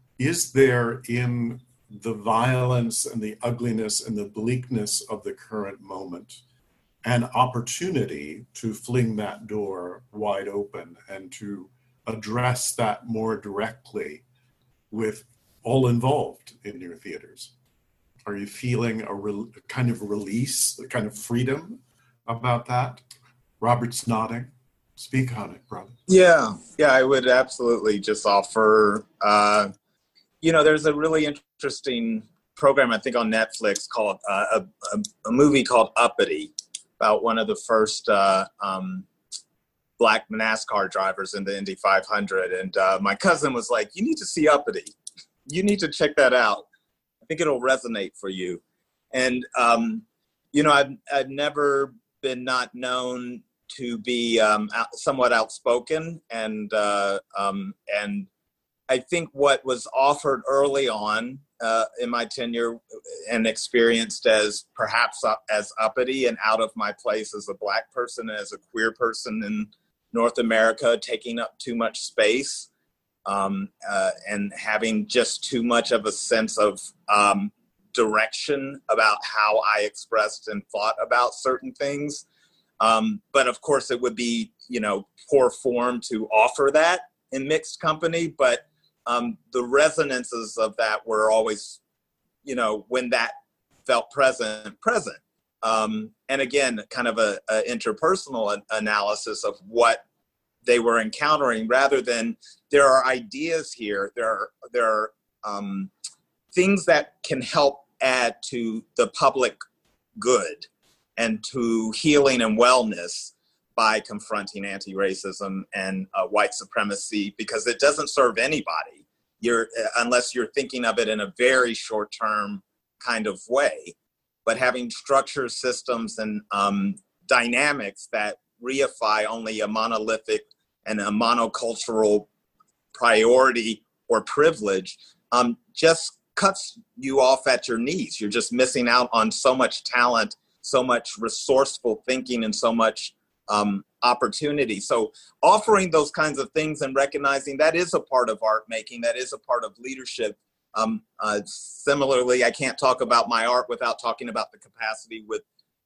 in the violence and the ugliness and the bleakness of the current moment an opportunity to fling that door wide open and to address that more directly with all involved in your theaters? Are you feeling a kind of release, a kind of freedom about that? Robert's nodding. Speak on it, brother. Yeah, I would absolutely just offer, you know, there's a really interesting program, I think on Netflix, called a movie called Uppity, about one of the first Black NASCAR drivers in the Indy 500. And my cousin was like, you need to see Uppity. You need to check that out. I think it'll resonate for you. And, I've never been not known to be somewhat outspoken. And I think what was offered early on in my tenure and experienced as perhaps as uppity and out of my place as a Black person and as a queer person in North America, taking up too much space and having just too much of a sense of direction about how I expressed and thought about certain things. But of course, it would be, poor form to offer that in mixed company. But the resonances of that were always, when that felt present. And again, kind of a interpersonal analysis of what they were encountering, rather than there are ideas here. There are things that can help add to the public good and to healing and wellness by confronting anti-racism and white supremacy, because it doesn't serve anybody unless you're thinking of it in a very short-term kind of way. But having structure systems and dynamics that reify only a monolithic and a monocultural priority or privilege just cuts you off at your knees. You're just missing out on so much talent, so much resourceful thinking, and so much opportunity. So offering those kinds of things and recognizing that is a part of art making, that is a part of leadership. Similarly, I can't talk about my art without talking about the capacity with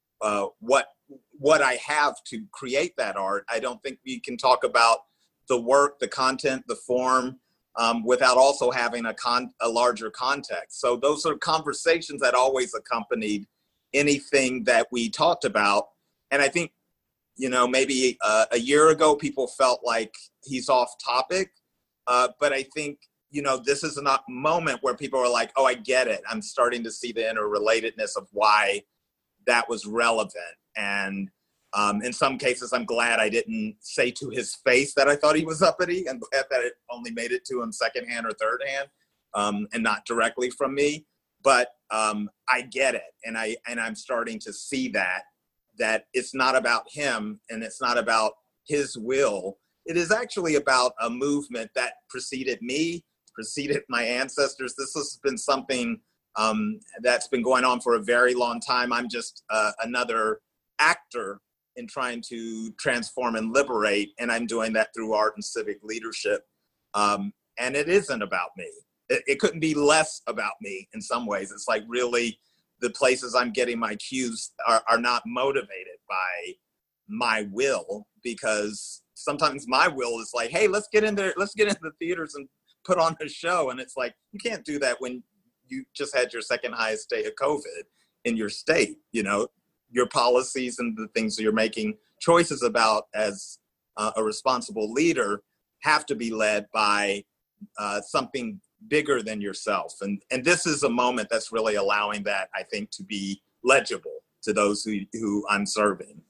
what I have to create that art. I don't think we can talk about the work, the content, the form, without also having a larger context. So those are conversations that always accompanied anything that we talked about. And I think, maybe a year ago, people felt like he's off topic. But I think, this is a moment where people are like, oh, I get it. I'm starting to see the interrelatedness of why that was relevant. And in some cases, I'm glad I didn't say to his face that I thought he was uppity. I'm glad that it only made it to him secondhand or third hand and not directly from me. But I get it. And I'm starting to see that it's not about him and it's not about his will. It is actually about a movement that preceded me, preceded my ancestors. This has been something that's been going on for a very long time. I'm just another actor in trying to transform and liberate, and I'm doing that through art and civic leadership. And it isn't about me. It couldn't be less about me in some ways. It's like really the places I'm getting my cues are not motivated by my will, because sometimes my will is like, hey, let's get in there, let's get into the theaters and put on a show. And it's like, you can't do that when you just had your second highest day of COVID in your state. Your policies and the things that you're making choices about as a responsible leader have to be led by something bigger than yourself. And this is a moment that's really allowing that, I think, to be legible to those who I'm serving.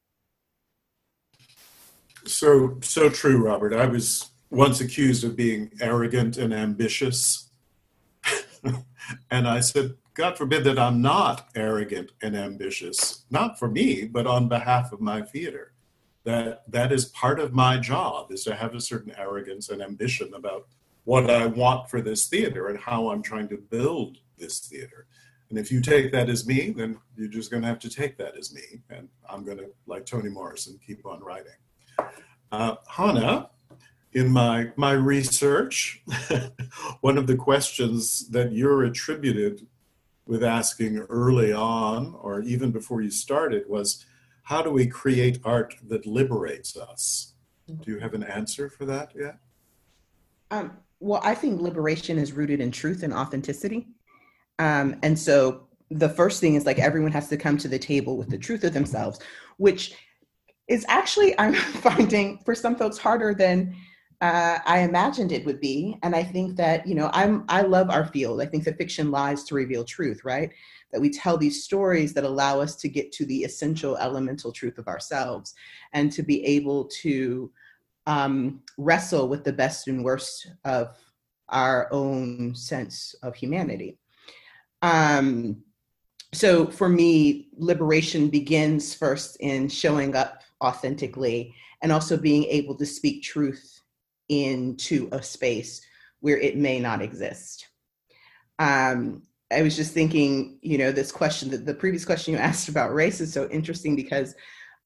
So true, Robert. I was once accused of being arrogant and ambitious. And I said, God forbid that I'm not arrogant and ambitious, not for me, but on behalf of my theater. That is part of my job, is to have a certain arrogance and ambition about what I want for this theater and how I'm trying to build this theater. And if you take that as me, then you're just going to have to take that as me. And I'm going to, like Toni Morrison, keep on writing. Hannah, in my research, one of the questions that you're attributed with asking early on, or even before you started, was, how do we create art that liberates us? Do you have an answer for that yet? Well, I think liberation is rooted in truth and authenticity. And so the first thing is, like, everyone has to come to the table with the truth of themselves, which is actually, I'm finding, for some folks harder than I imagined it would be. And I think that, I love our field. I think that fiction lies to reveal truth, right? That we tell these stories that allow us to get to the essential elemental truth of ourselves and to be able to wrestle with the best and worst of our own sense of humanity. So for me, liberation begins first in showing up authentically and also being able to speak truth into a space where it may not exist. I was just thinking, this question, the previous question you asked about race is so interesting because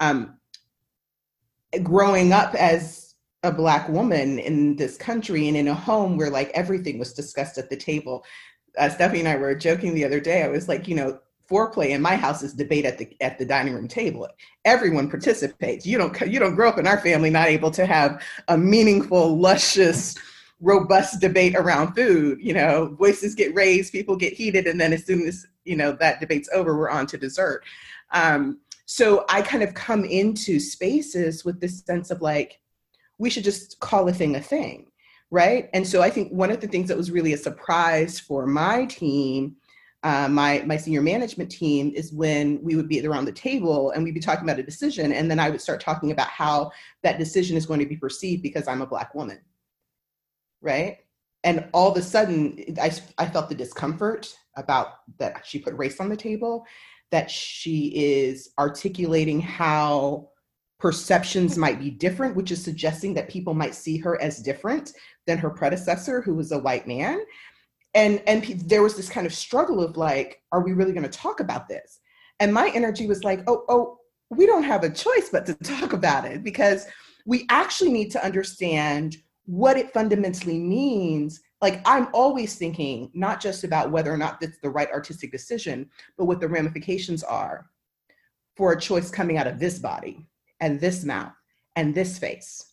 growing up as a Black woman in this country and in a home where like everything was discussed at the table, Stephanie and I were joking the other day. I was like, foreplay in my house is debate at the dining room table. Everyone participates. You don't grow up in our family not able to have a meaningful, luscious, robust debate around food. Voices get raised, people get heated, and then as soon as that debate's over, we're on to dessert. So I kind of come into spaces with this sense of like, we should just call a thing, right? And so I think one of the things that was really a surprise for my team, my senior management team, is when we would be around the table and we'd be talking about a decision, and then I would start talking about how that decision is going to be perceived because I'm a Black woman, right? And all of a sudden, I felt the discomfort about that she put race on the table, that she is articulating how perceptions might be different, which is suggesting that people might see her as different than her predecessor, who was a white man. And there was this kind of struggle of like, are we really going to talk about this? And my energy was like, oh, we don't have a choice but to talk about it, because we actually need to understand what it fundamentally means. Like, I'm always thinking not just about whether or not it's the right artistic decision, but what the ramifications are for a choice coming out of this body and this mouth and this face.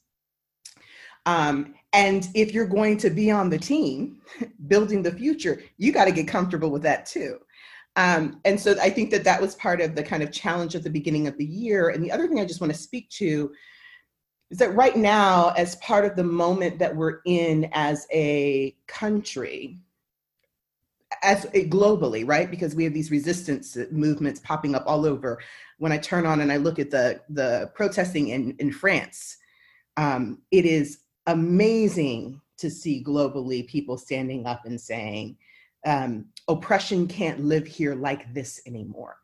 And if you're going to be on the team building the future, you got to get comfortable with that too. And so I think that was part of the kind of challenge at the beginning of the year. And the other thing I just want to speak to is that right now, as part of the moment that we're in as a country, globally, right? Because we have these resistance movements popping up all over. When I turn on and I look at the protesting in France, it is amazing to see globally people standing up and saying, oppression can't live here like this anymore.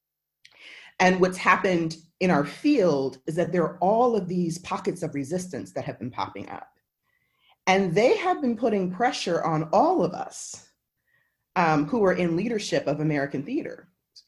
And what's happened in our field is that there are all of these pockets of resistance that have been popping up. And they have been putting pressure on all of us who are in leadership of American theater.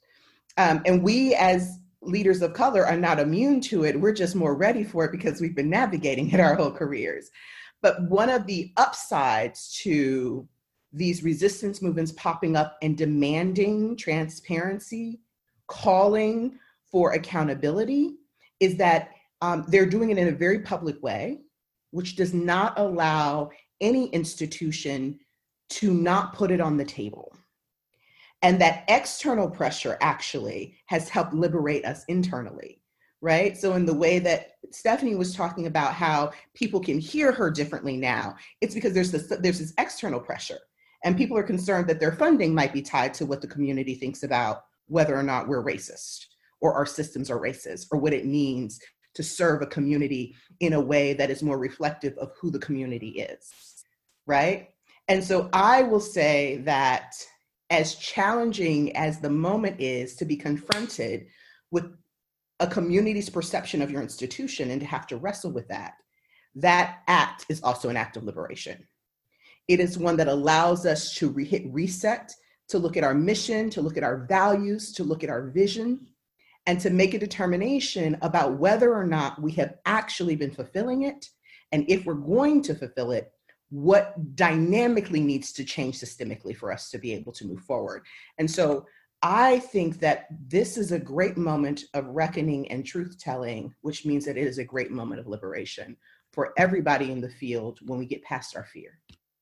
And we as leaders of color are not immune to it. We're just more ready for it because we've been navigating it our whole careers. But one of the upsides to these resistance movements popping up and demanding transparency, calling for accountability, is that they're doing it in a very public way, which does not allow any institution to not put it on the table. And that external pressure actually has helped liberate us internally, right? So in the way that Stephanie was talking about how people can hear her differently now, it's because there's this external pressure, and people are concerned that their funding might be tied to what the community thinks about whether or not we're racist or our systems are racist, or what it means to serve a community in a way that is more reflective of who the community is, right? And so I will say that as challenging as the moment is to be confronted with a community's perception of your institution and to have to wrestle with that, that act is also an act of liberation. It is one that allows us to hit reset, to look at our mission, to look at our values, to look at our vision, and to make a determination about whether or not we have actually been fulfilling it. And if we're going to fulfill it, what dynamically needs to change systemically for us to be able to move forward. And so I think that this is a great moment of reckoning and truth-telling, which means that it is a great moment of liberation for everybody in the field when we get past our fear.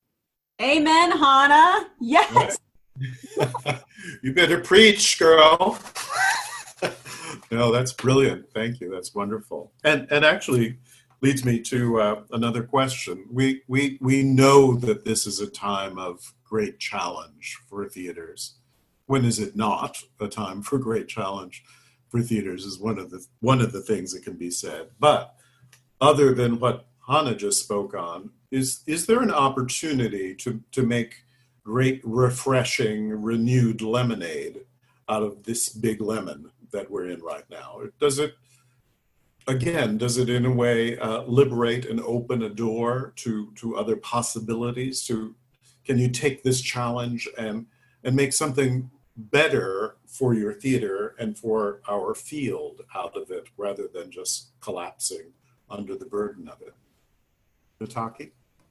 Amen, Hannah. Yes. Right. You better preach, girl. No, that's brilliant. Thank you. That's wonderful. And actually, leads me to another question. We know that this is a time of great challenge for theaters. When is it not a time for great challenge for theaters is one of the things that can be said. But other than what Hannah just spoke on, is there an opportunity to make great, refreshing, renewed lemonade out of this big lemon that we're in right now? Does it in a way liberate and open a door to other possibilities? Can you take this challenge and make something better for your theater and for our field out of it, rather than just collapsing under the burden of it? Nataki?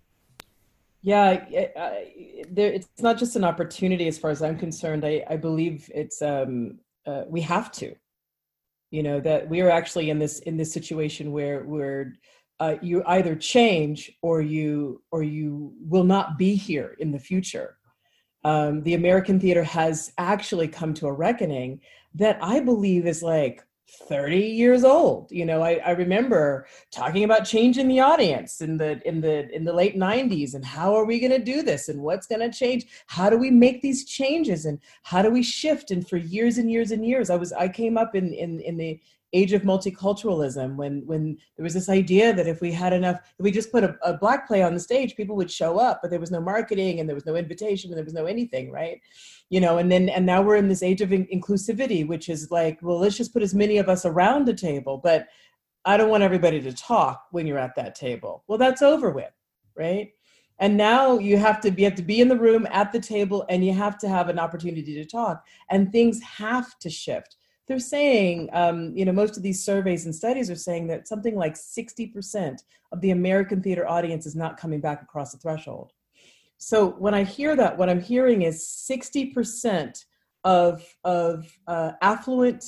Yeah, it's not just an opportunity as far as I'm concerned. I believe it's we have to, that we are actually in this situation where you either change or you will not be here in the future. The American theater has actually come to a reckoning that I believe is like 30 years old. I remember talking about changing the audience in the late 90s, and how are we going to do this, and what's going to change? How do we make these changes, and how do we shift? And for years and years and years, I came up in the age of multiculturalism, when there was this idea that if we just put a Black play on the stage, people would show up, but there was no marketing, and there was no invitation, and there was no anything, right? And now we're in this age of inclusivity, which is like, well, let's just put as many of us around the table, but I don't want everybody to talk when you're at that table. Well, that's over with, right? And now you have to be in the room at the table, and you have to have an opportunity to talk, and things have to shift. They're saying, most of these surveys and studies are saying that something like 60% of the American theater audience is not coming back across the threshold. So when I hear that, what I'm hearing is 60% of affluent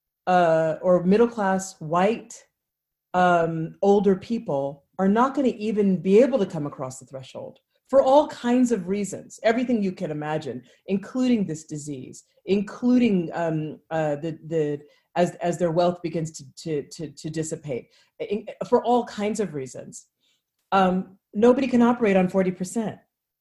or middle-class white older people are not going to even be able to come across the threshold, for all kinds of reasons, everything you can imagine, including this disease, including as their wealth begins to dissipate, for all kinds of reasons. Nobody can operate on 40%.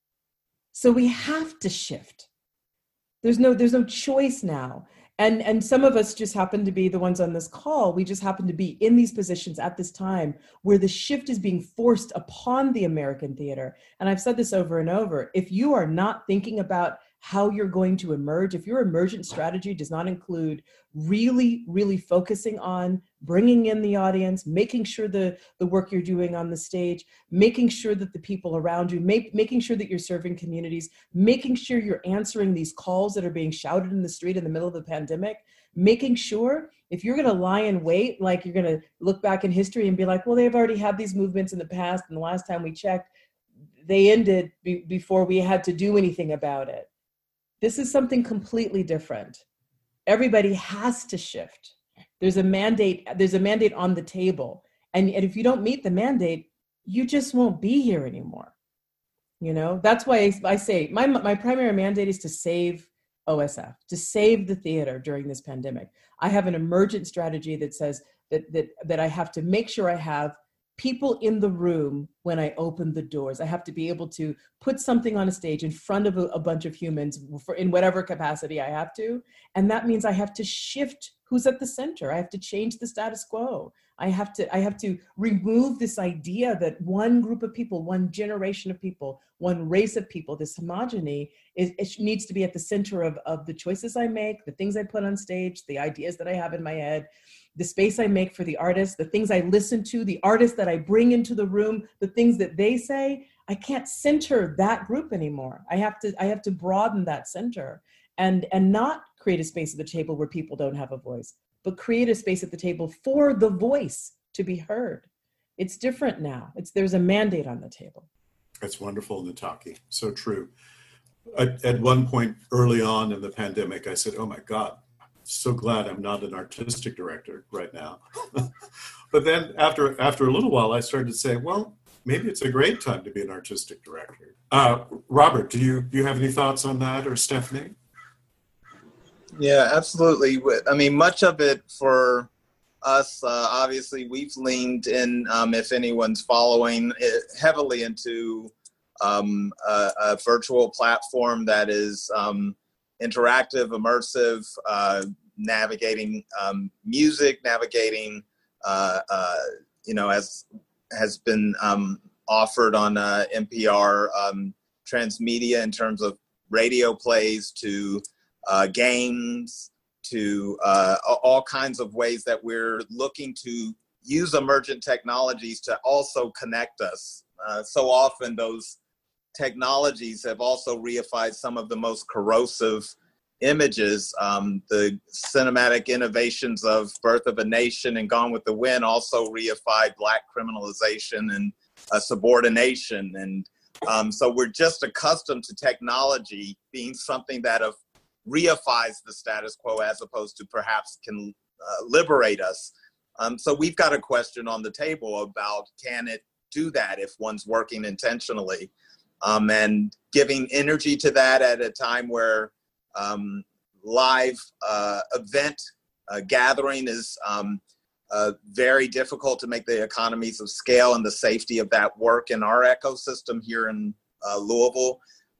So we have to shift. There's no choice now. And some of us just happen to be the ones on this call. We just happen to be in these positions at this time where the shift is being forced upon the American theater. And I've said this over and over. If you are not thinking about how you're going to emerge, if your emergent strategy does not include really, really focusing on bringing in the audience, making sure the work you're doing on the stage, making sure that the people around you, making sure that you're serving communities, making sure you're answering these calls that are being shouted in the street in the middle of the pandemic, making sure, if you're going to lie in wait, like you're going to look back in history and be like, well, they've already had these movements in the past, and the last time we checked, they ended before we had to do anything about it. This is something completely different. Everybody has to shift. There's a mandate on the table. And if you don't meet the mandate, you just won't be here anymore. That's why I say my primary mandate is to save OSF, to save the theater during this pandemic. I have an emergent strategy that says that I have to make sure I have people in the room when I open the doors. I have to be able to put something on a stage in front of a bunch of humans in whatever capacity I have to. And that means I have to shift who's at the center. I have to change the status quo. I have to remove this idea that one group of people, one generation of people, one race of people, this homogeny, it needs to be at the center of the choices I make, the things I put on stage, the ideas that I have in my head, the space I make for the artists, the things I listen to, the artists that I bring into the room, the things that they say. I can't center that group anymore. I have to broaden that center and not create a space at the table where people don't have a voice, but create a space at the table for the voice to be heard. It's different now. There's a mandate on the table. That's wonderful, Nataki. So true. At one point early on in the pandemic, I said, oh my God, so glad I'm not an artistic director right now. But then after a little while, I started to say, well, maybe it's a great time to be an artistic director. Robert, do you have any thoughts on that, or Stephanie? Yeah, absolutely. I mean, much of it for us, obviously, we've leaned in, if anyone's following, heavily into a virtual platform that is interactive, immersive, navigating music, navigating, as has been offered on NPR Transmedia in terms of radio plays to games to all kinds of ways that we're looking to use emergent technologies to also connect us. So often those technologies have also reified some of the most corrosive images. The cinematic innovations of Birth of a Nation and Gone with the Wind also reified Black criminalization and subordination. And so we're just accustomed to technology being something that reifies the status quo as opposed to perhaps can liberate us. So we've got a question on the table about, can it do that if one's working intentionally? And giving energy to that at a time where live event gathering is very difficult to make the economies of scale and the safety of that work in our ecosystem here in Louisville.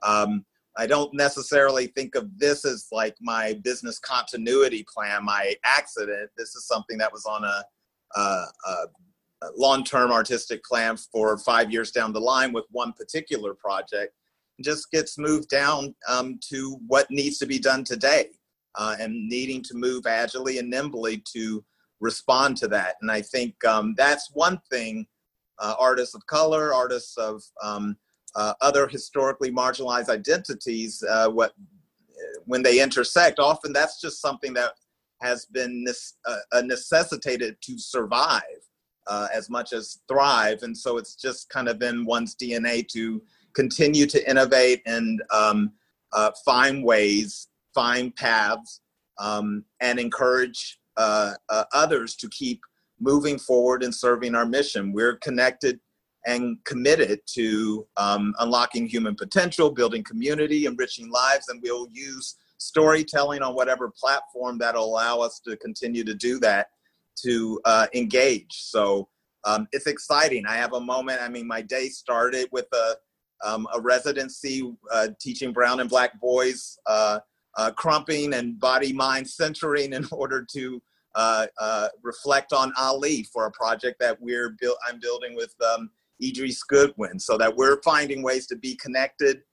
I don't necessarily think of this as like my business continuity plan, my accident. This is something that was on a long-term artistic plan for 5 years down the line with one particular project. It just gets moved down to what needs to be done today and needing to move agilely and nimbly to respond to that. And I think that's one thing artists of color, artists of other historically marginalized identities, when they intersect, often that's just something that has been necessitated to survive as much as thrive. And so it's just kind of in one's DNA to continue to innovate and find ways, find paths, and encourage others to keep moving forward and serving our mission. We're connected and committed to unlocking human potential, building community, enriching lives, and we'll use storytelling on whatever platform that'll allow us to continue to do that, to engage. So it's exciting. I have a moment. I mean, my day started with a residency teaching brown and Black boys crumping and body-mind centering in order to reflect on Ali for a project that I'm building with Idris Goodwin, so that we're finding ways to be connected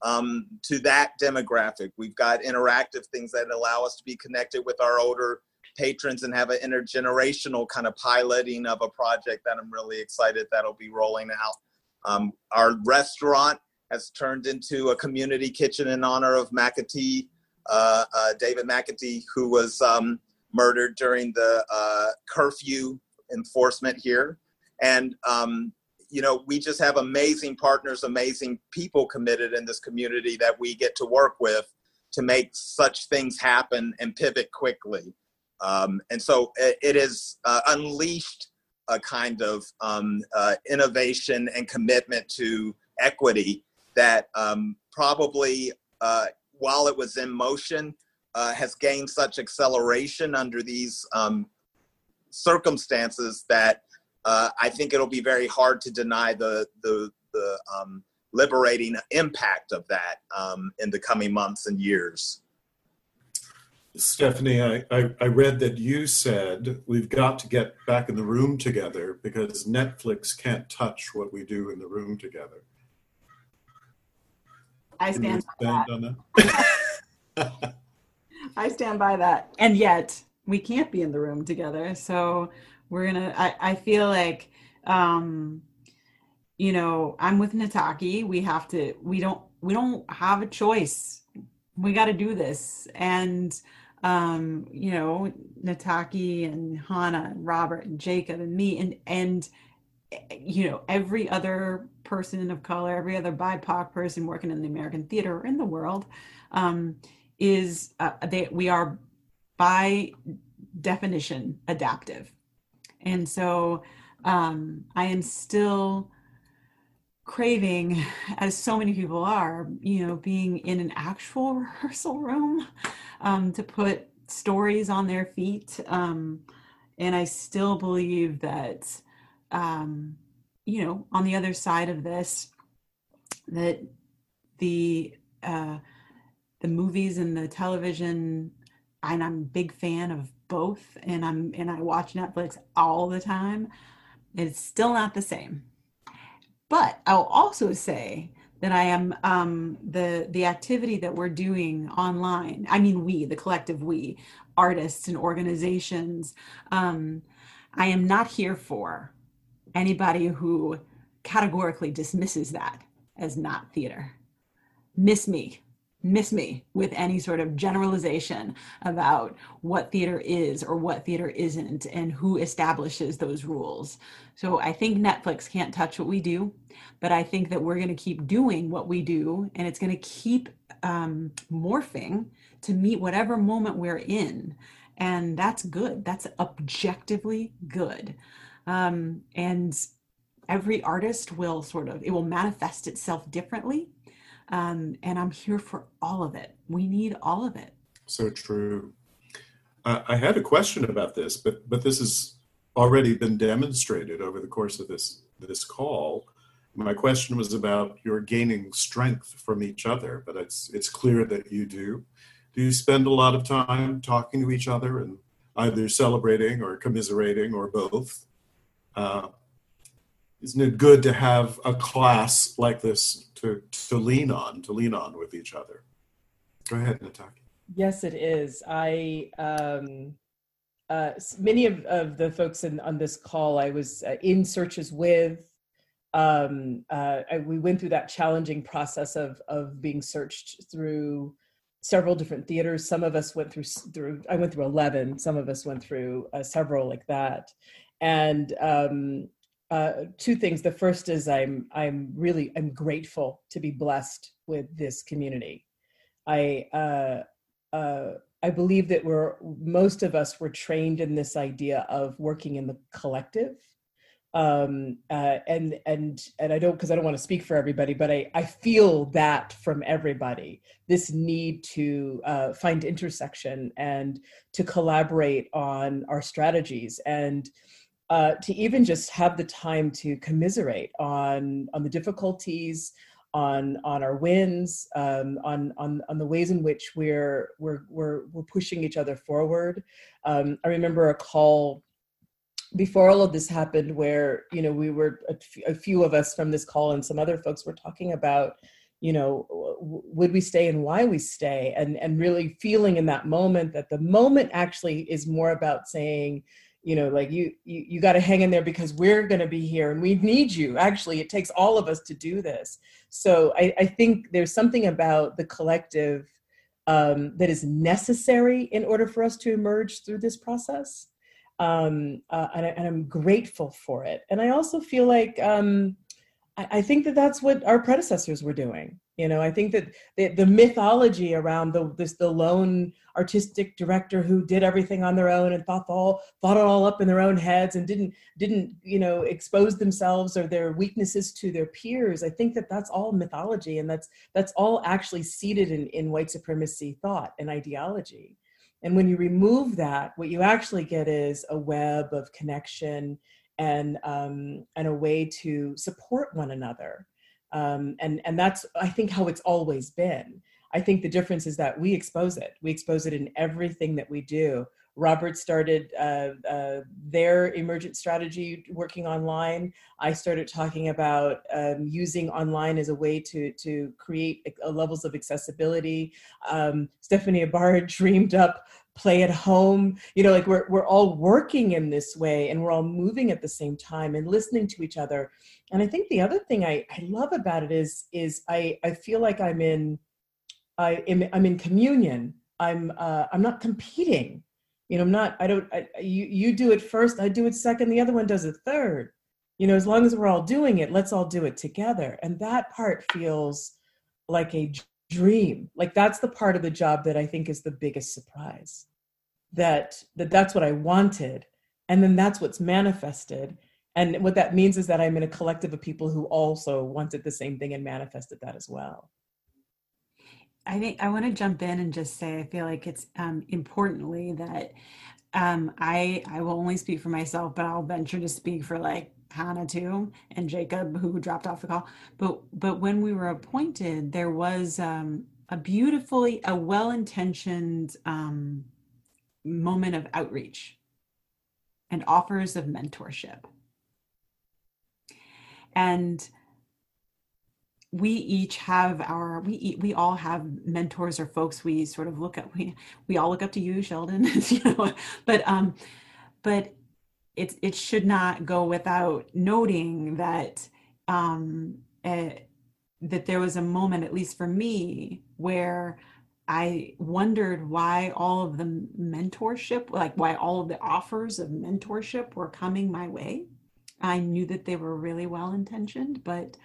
to that demographic. We've got interactive things that allow us to be connected with our older patrons and have an intergenerational kind of piloting of a project that I'm really excited that'll be rolling out. Our restaurant has turned into a community kitchen in honor of McAtee, David McAtee, who was murdered during the curfew enforcement here. And we just have amazing partners, amazing people committed in this community that we get to work with to make such things happen and pivot quickly. And so it has unleashed a kind of innovation and commitment to equity that probably, while it was in motion, has gained such acceleration under these circumstances that I think it'll be very hard to deny the liberating impact of that in the coming months and years. Stephanie, I read that you said we've got to get back in the room together because Netflix can't touch what we do in the room together. I stand by on that. I stand by that. And yet we can't be in the room together. So we're I feel like, I'm with Nataki. We don't have a choice. We got to do this. And, Nataki and Hannah and Robert and Jacob and me and every other person of color, every other BIPOC person working in the American theater or in the world, we are by definition adaptive. And so I am still craving, as so many people are, being in an actual rehearsal room to put stories on their feet. And I still believe that, you know, on the other side of this, that the movies and the television, and I'm a big fan of both, and I watch Netflix all the time. It's still not the same. But I'll also say that I am the activity that we're doing online. I mean, we, the collective we, artists and organizations. I am not here for anybody who categorically dismisses that as not theater. Miss me with any sort of generalization about what theater is or what theater isn't and who establishes those rules. So I think Netflix can't touch what we do, but I think that we're going to keep doing what we do, and it's going to keep morphing to meet whatever moment we're in. And that's good. That's objectively good. And every artist will it will manifest itself differently. And I'm here for all of it. We need all of it. So true. I had a question about this, but this has already been demonstrated over the course of this call. My question was about your gaining strength from each other, but it's clear that you do. Do you spend a lot of time talking to each other and either celebrating or commiserating or both? Isn't it good to have a class like this to lean on with each other? Go ahead, Nataki. Yes, it is. Many of the folks on this call, I was in searches with. We went through that challenging process of being searched through several different theaters. Some of us went through. I went through 11. Some of us went through several like that, and. Two things. The first is I'm grateful to be blessed with this community. I believe that most of us were trained in this idea of working in the collective, and I don't, because I don't want to speak for everybody, but I feel that from everybody, this need to find intersection and to collaborate on our strategies, and to even just have the time to commiserate on the difficulties, on our wins, on the ways in which we're pushing each other forward. I remember a call before all of this happened where, you know, we were a few of us from this call and some other folks were talking about, you know, would we stay and why we stay, and really feeling in that moment that the moment actually is more about saying, you know, like you got to hang in there because we're going to be here and we need you. Actually, it takes all of us to do this. So I think there's something about the collective that is necessary in order for us to emerge through this process. And I'm grateful for it. And I also feel like I think that that's what our predecessors were doing. You know, I think that the mythology around the lone artistic director who did everything on their own and thought it all up in their own heads and didn't you know, expose themselves or their weaknesses to their peers. I think that that's all mythology, and that's all actually seated in white supremacy thought and ideology. And when you remove that, what you actually get is a web of connection and a way to support one another. And that's, I think, how it's always been. I think the difference is that we expose it. We expose it in everything that we do. Robert started their emergent strategy working online. I started talking about using online as a way to create levels of accessibility. Stephanie Ibarra dreamed up Play at Home. You know, like we're all working in this way, and we're all moving at the same time and listening to each other. And I think the other thing I love about it is I feel like I'm in communion. I'm not competing. You know, you do it first, I do it second, the other one does it third. You know, as long as we're all doing it, let's all do it together. And that part feels like a dream. Like that's the part of the job that I think is the biggest surprise. That's what I wanted. And then that's what's manifested. And what that means is that I'm in a collective of people who also wanted the same thing and manifested that as well. I think I want to jump in and just say I feel like it's importantly that I will only speak for myself, but I'll venture to speak for like Hannah too and Jacob who dropped off the call. But when we were appointed, there was a well-intentioned moment of outreach and offers of mentorship. And we all have mentors or folks we sort of look up. We all look up to you, Sheldon, but it should not go without noting that that there was a moment, at least for me, where I wondered why all of the mentorship, like why all of the offers of mentorship were coming my way. I knew that they were really well intentioned, but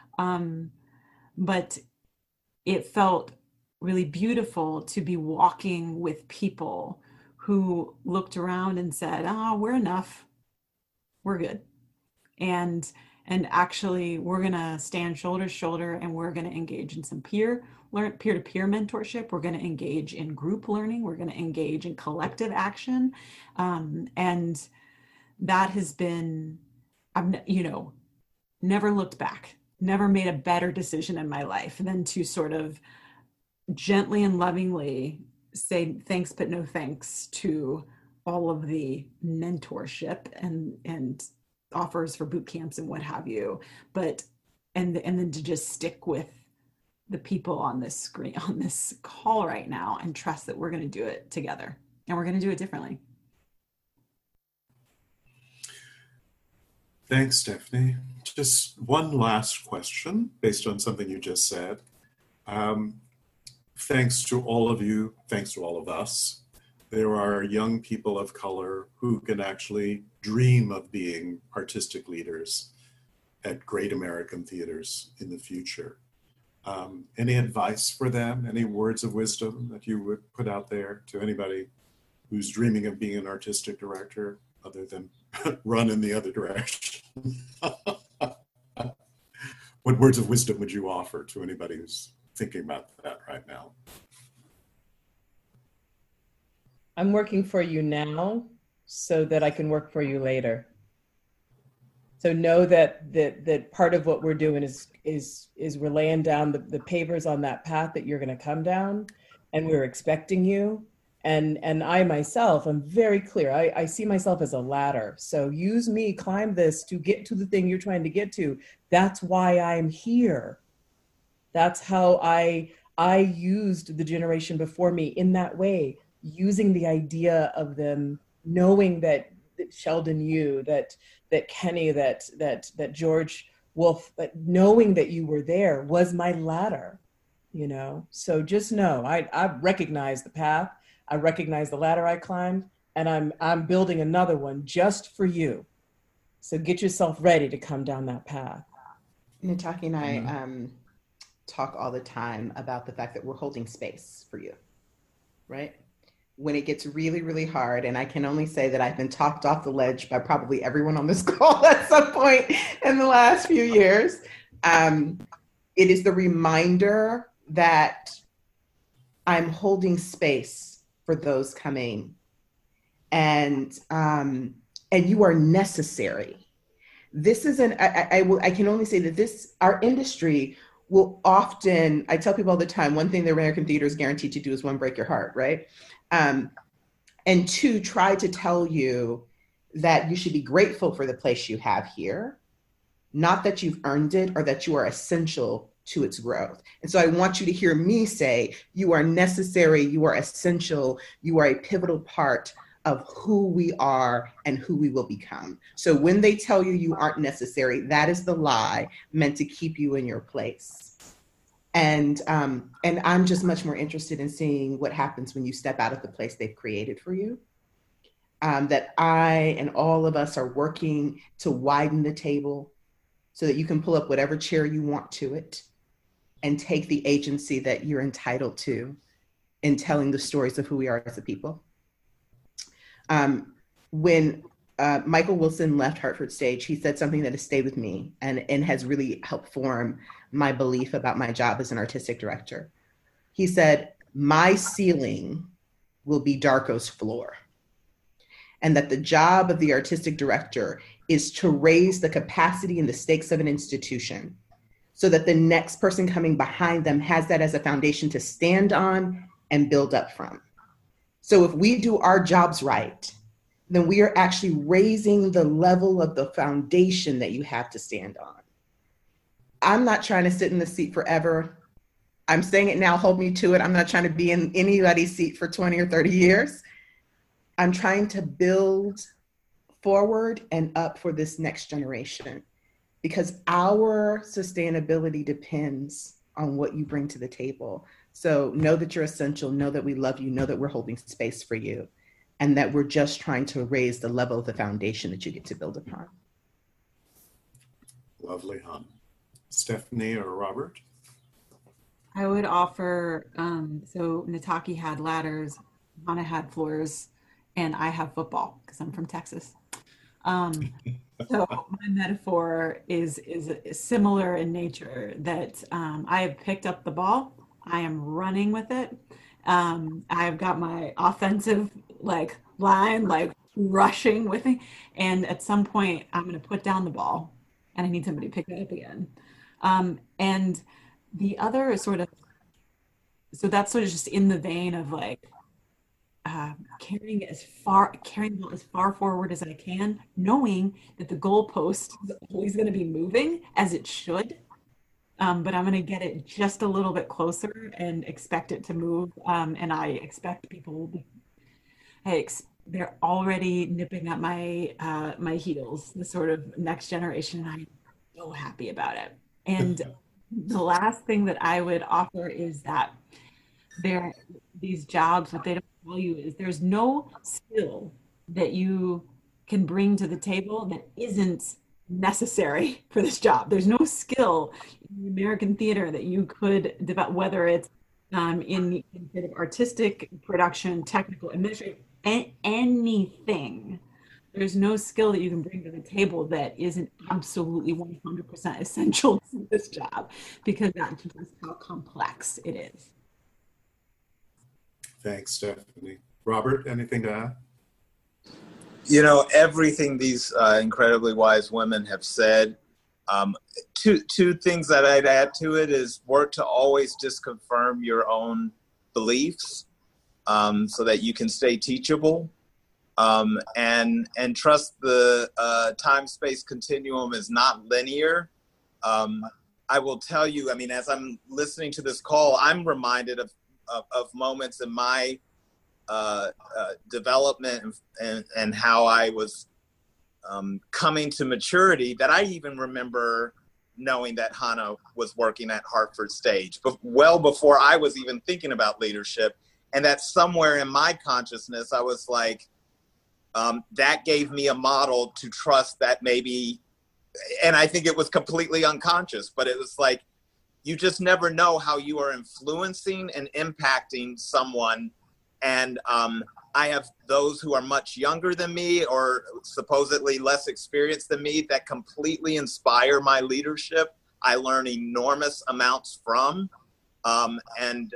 it felt really beautiful to be walking with people who looked around and said, "Oh, we're enough. We're good." And actually we're going to stand shoulder to shoulder and we're going to engage in some peer-to-peer mentorship. We're going to engage in group learning. We're going to engage in collective action. And that has been, I've, never looked back, never made a better decision in my life than to sort of gently and lovingly say thanks, but no thanks to all of the mentorship and offers for boot camps and what have you, and then to just stick with the people on this screen, on this call right now, and trust that we're going to do it together and we're going to do it differently. Thanks, Stephanie. Just one last question based on something you just said. Thanks to all of you, thanks to all of us, there are young people of color who can actually dream of being artistic leaders at great American theaters in the future. Any advice for them? Any words of wisdom that you would put out there to anybody who's dreaming of being an artistic director other than run in the other direction? What words of wisdom would you offer to anybody who's thinking about that right now? I'm working for you now so that I can work for you later. So know that part of what we're doing is we're laying down the pavers on that path that you're going to come down, and we're expecting you. And I myself, I'm very clear. I see myself as a ladder. So use me, climb this to get to the thing you're trying to get to. That's why I'm here. That's how I used the generation before me in that way, using the idea of them knowing that Sheldon, you, that Kenny, that George Wolf, that knowing that you were there was my ladder, So just know, I recognize the path. I recognize the ladder I climbed, and I'm building another one just for you. So get yourself ready to come down that path. Nataki and I talk all the time about the fact that we're holding space for you, right? When it gets really, really hard, and I can only say that I've been talked off the ledge by probably everyone on this call at some point in the last few years, it is the reminder that I'm holding space for those coming, and you are necessary. This is I can only say that our industry will often, I tell people all the time, one thing the American theater is guaranteed to do is one, break your heart, right? And two, try to tell you that you should be grateful for the place you have here, not that you've earned it or that you are essential to its growth. And so I want you to hear me say, you are necessary, you are essential, you are a pivotal part of who we are and who we will become. So when they tell you you aren't necessary, that is the lie meant to keep you in your place. And I'm just much more interested in seeing what happens when you step out of the place they've created for you. That I and all of us are working to widen the table so that you can pull up whatever chair you want to it and take the agency that you're entitled to in telling the stories of who we are as a people. When Michael Wilson left Hartford Stage, he said something that has stayed with me and has really helped form my belief about my job as an artistic director. He said, my ceiling will be Darko's floor. And that the job of the artistic director is to raise the capacity and the stakes of an institution so that the next person coming behind them has that as a foundation to stand on and build up from. So if we do our jobs right, then we are actually raising the level of the foundation that you have to stand on. I'm not trying to sit in the seat forever. I'm saying it now, hold me to it. I'm not trying to be in anybody's seat for 20 or 30 years. I'm trying to build forward and up for this next generation, because our sustainability depends on what you bring to the table. So know that you're essential, know that we love you, know that we're holding space for you, and that we're just trying to raise the level of the foundation that you get to build upon. Lovely, hon. Stephanie or Robert? I would offer, so Nataki had ladders, Hannah had floors, and I have football because I'm from Texas. So my metaphor is similar in nature, that I have picked up the ball, I am running with it. I've got my offensive line rushing with me, and at some point I'm going to put down the ball, and I need somebody to pick that up again. And the other is so that's sort of just in the vein of carrying the ball as far forward as I can, knowing that the goalpost is always going to be moving, as it should. But I'm going to get it just a little bit closer and expect it to move. And I expect people will be, they're already nipping at my heels, the sort of next generation. And I'm so happy about it. And the last thing that I would offer is that these jobs, what they don't tell you is there's no skill that you can bring to the table that isn't necessary for this job. There's no skill in American theater that you could develop, whether it's in sort of artistic production, technical, administrative, anything. There's no skill that you can bring to the table that isn't absolutely 100% essential to this job, because that's just how complex it is. Thanks, Stephanie. Robert, anything to add? You know, everything these incredibly wise women have said. Two things that I'd add to it is work to always just confirm your own beliefs so that you can stay teachable. And trust the time-space continuum is not linear. I will tell you, I mean, as I'm listening to this call, I'm reminded of moments in my development and how I was coming to maturity, that I even remember knowing that Hannah was working at Hartford Stage, but well before I was even thinking about leadership. And that somewhere in my consciousness, I was like, that gave me a model to trust that maybe, and I think it was completely unconscious, but it was like, you just never know how you are influencing and impacting someone. And I have those who are much younger than me or supposedly less experienced than me that completely inspire my leadership. I learn enormous amounts from, and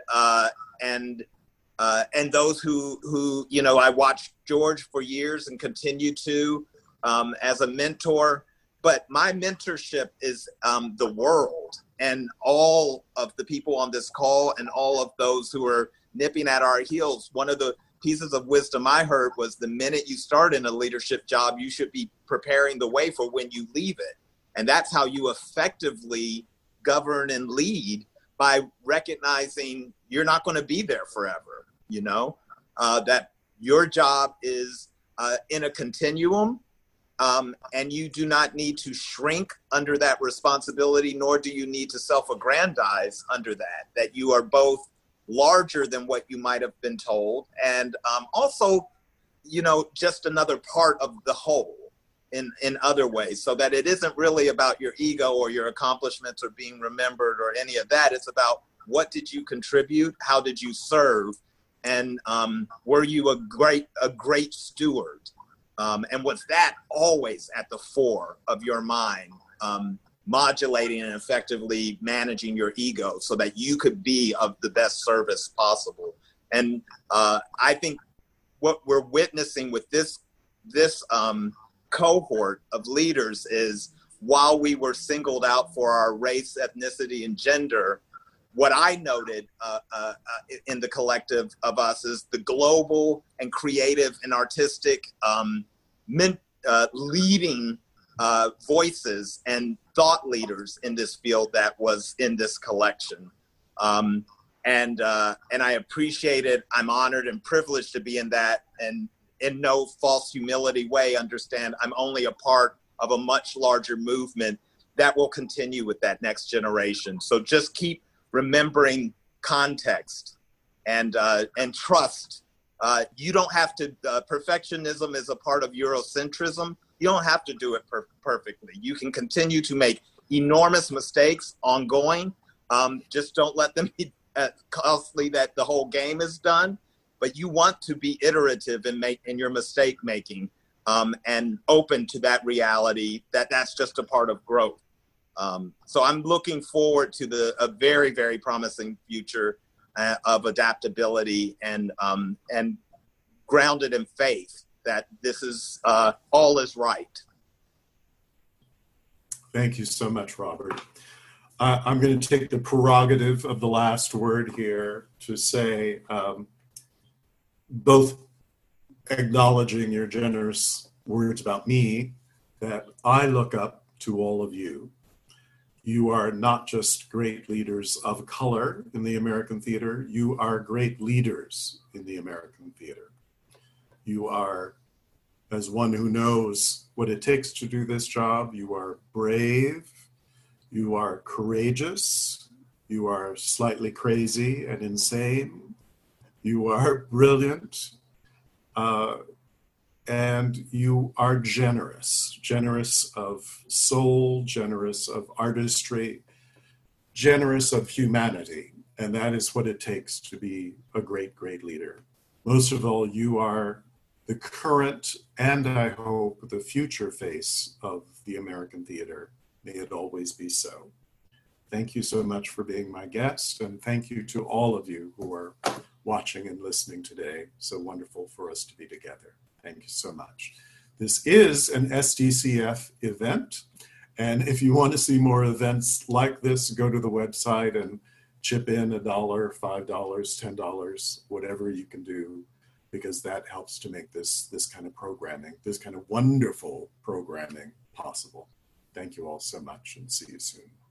those who you know, I watched George for years and continue to as a mentor. But my mentorship is the world, and all of the people on this call and all of those who are nipping at our heels. One of the pieces of wisdom I heard was the minute you start in a leadership job, you should be preparing the way for when you leave it. And that's how you effectively govern and lead, by recognizing you're not going to be there forever, you know, that your job is in a continuum. And you do not need to shrink under that responsibility, nor do you need to self-aggrandize under that you are both larger than what you might have been told, and also, you know, just another part of the whole in other ways, so that it isn't really about your ego or your accomplishments or being remembered or any of that. It's about, what did you contribute? How did you serve? And were you a great steward? And was that always at the fore of your mind, modulating and effectively managing your ego so that you could be of the best service possible. And I think what we're witnessing with this cohort of leaders is, while we were singled out for our race, ethnicity, and gender, what I noted in the collective of us is the global and creative and artistic leading voices and thought leaders in this field that was in this collection. And I appreciate it. I'm honored and privileged to be in that, and in no false humility way understand I'm only a part of a much larger movement that will continue with that next generation. So just keep remembering context and trust. You don't have to, perfectionism is a part of Eurocentrism. You don't have to do it perfectly. You can continue to make enormous mistakes ongoing. Just don't let them be costly that the whole game is done. But you want to be iterative in your mistake making, and open to that reality that's just a part of growth. So I'm looking forward to a very, very promising future of adaptability and grounded in faith that this is all is right. Thank you so much, Robert. I'm going to take the prerogative of the last word here to say, both acknowledging your generous words about me, that I look up to all of you. You are not just great leaders of color in the American theater, you are great leaders in the American theater. You are, as one who knows what it takes to do this job, you are brave, you are courageous, you are slightly crazy and insane, you are brilliant, and you are generous of soul, generous of artistry, generous of humanity. And that is what it takes to be a great, great leader. Most of all, you are the current and I hope the future face of the American theater. May it always be so. Thank you so much for being my guest, and thank you to all of you who are watching and listening today. So wonderful for us to be together. Thank you so much. This is an SDCF event, and if you want to see more events like this, go to the website and chip in $1, $5, $10, whatever you can do, because that helps to make this kind of programming, this kind of wonderful programming possible. Thank you all so much, and see you soon.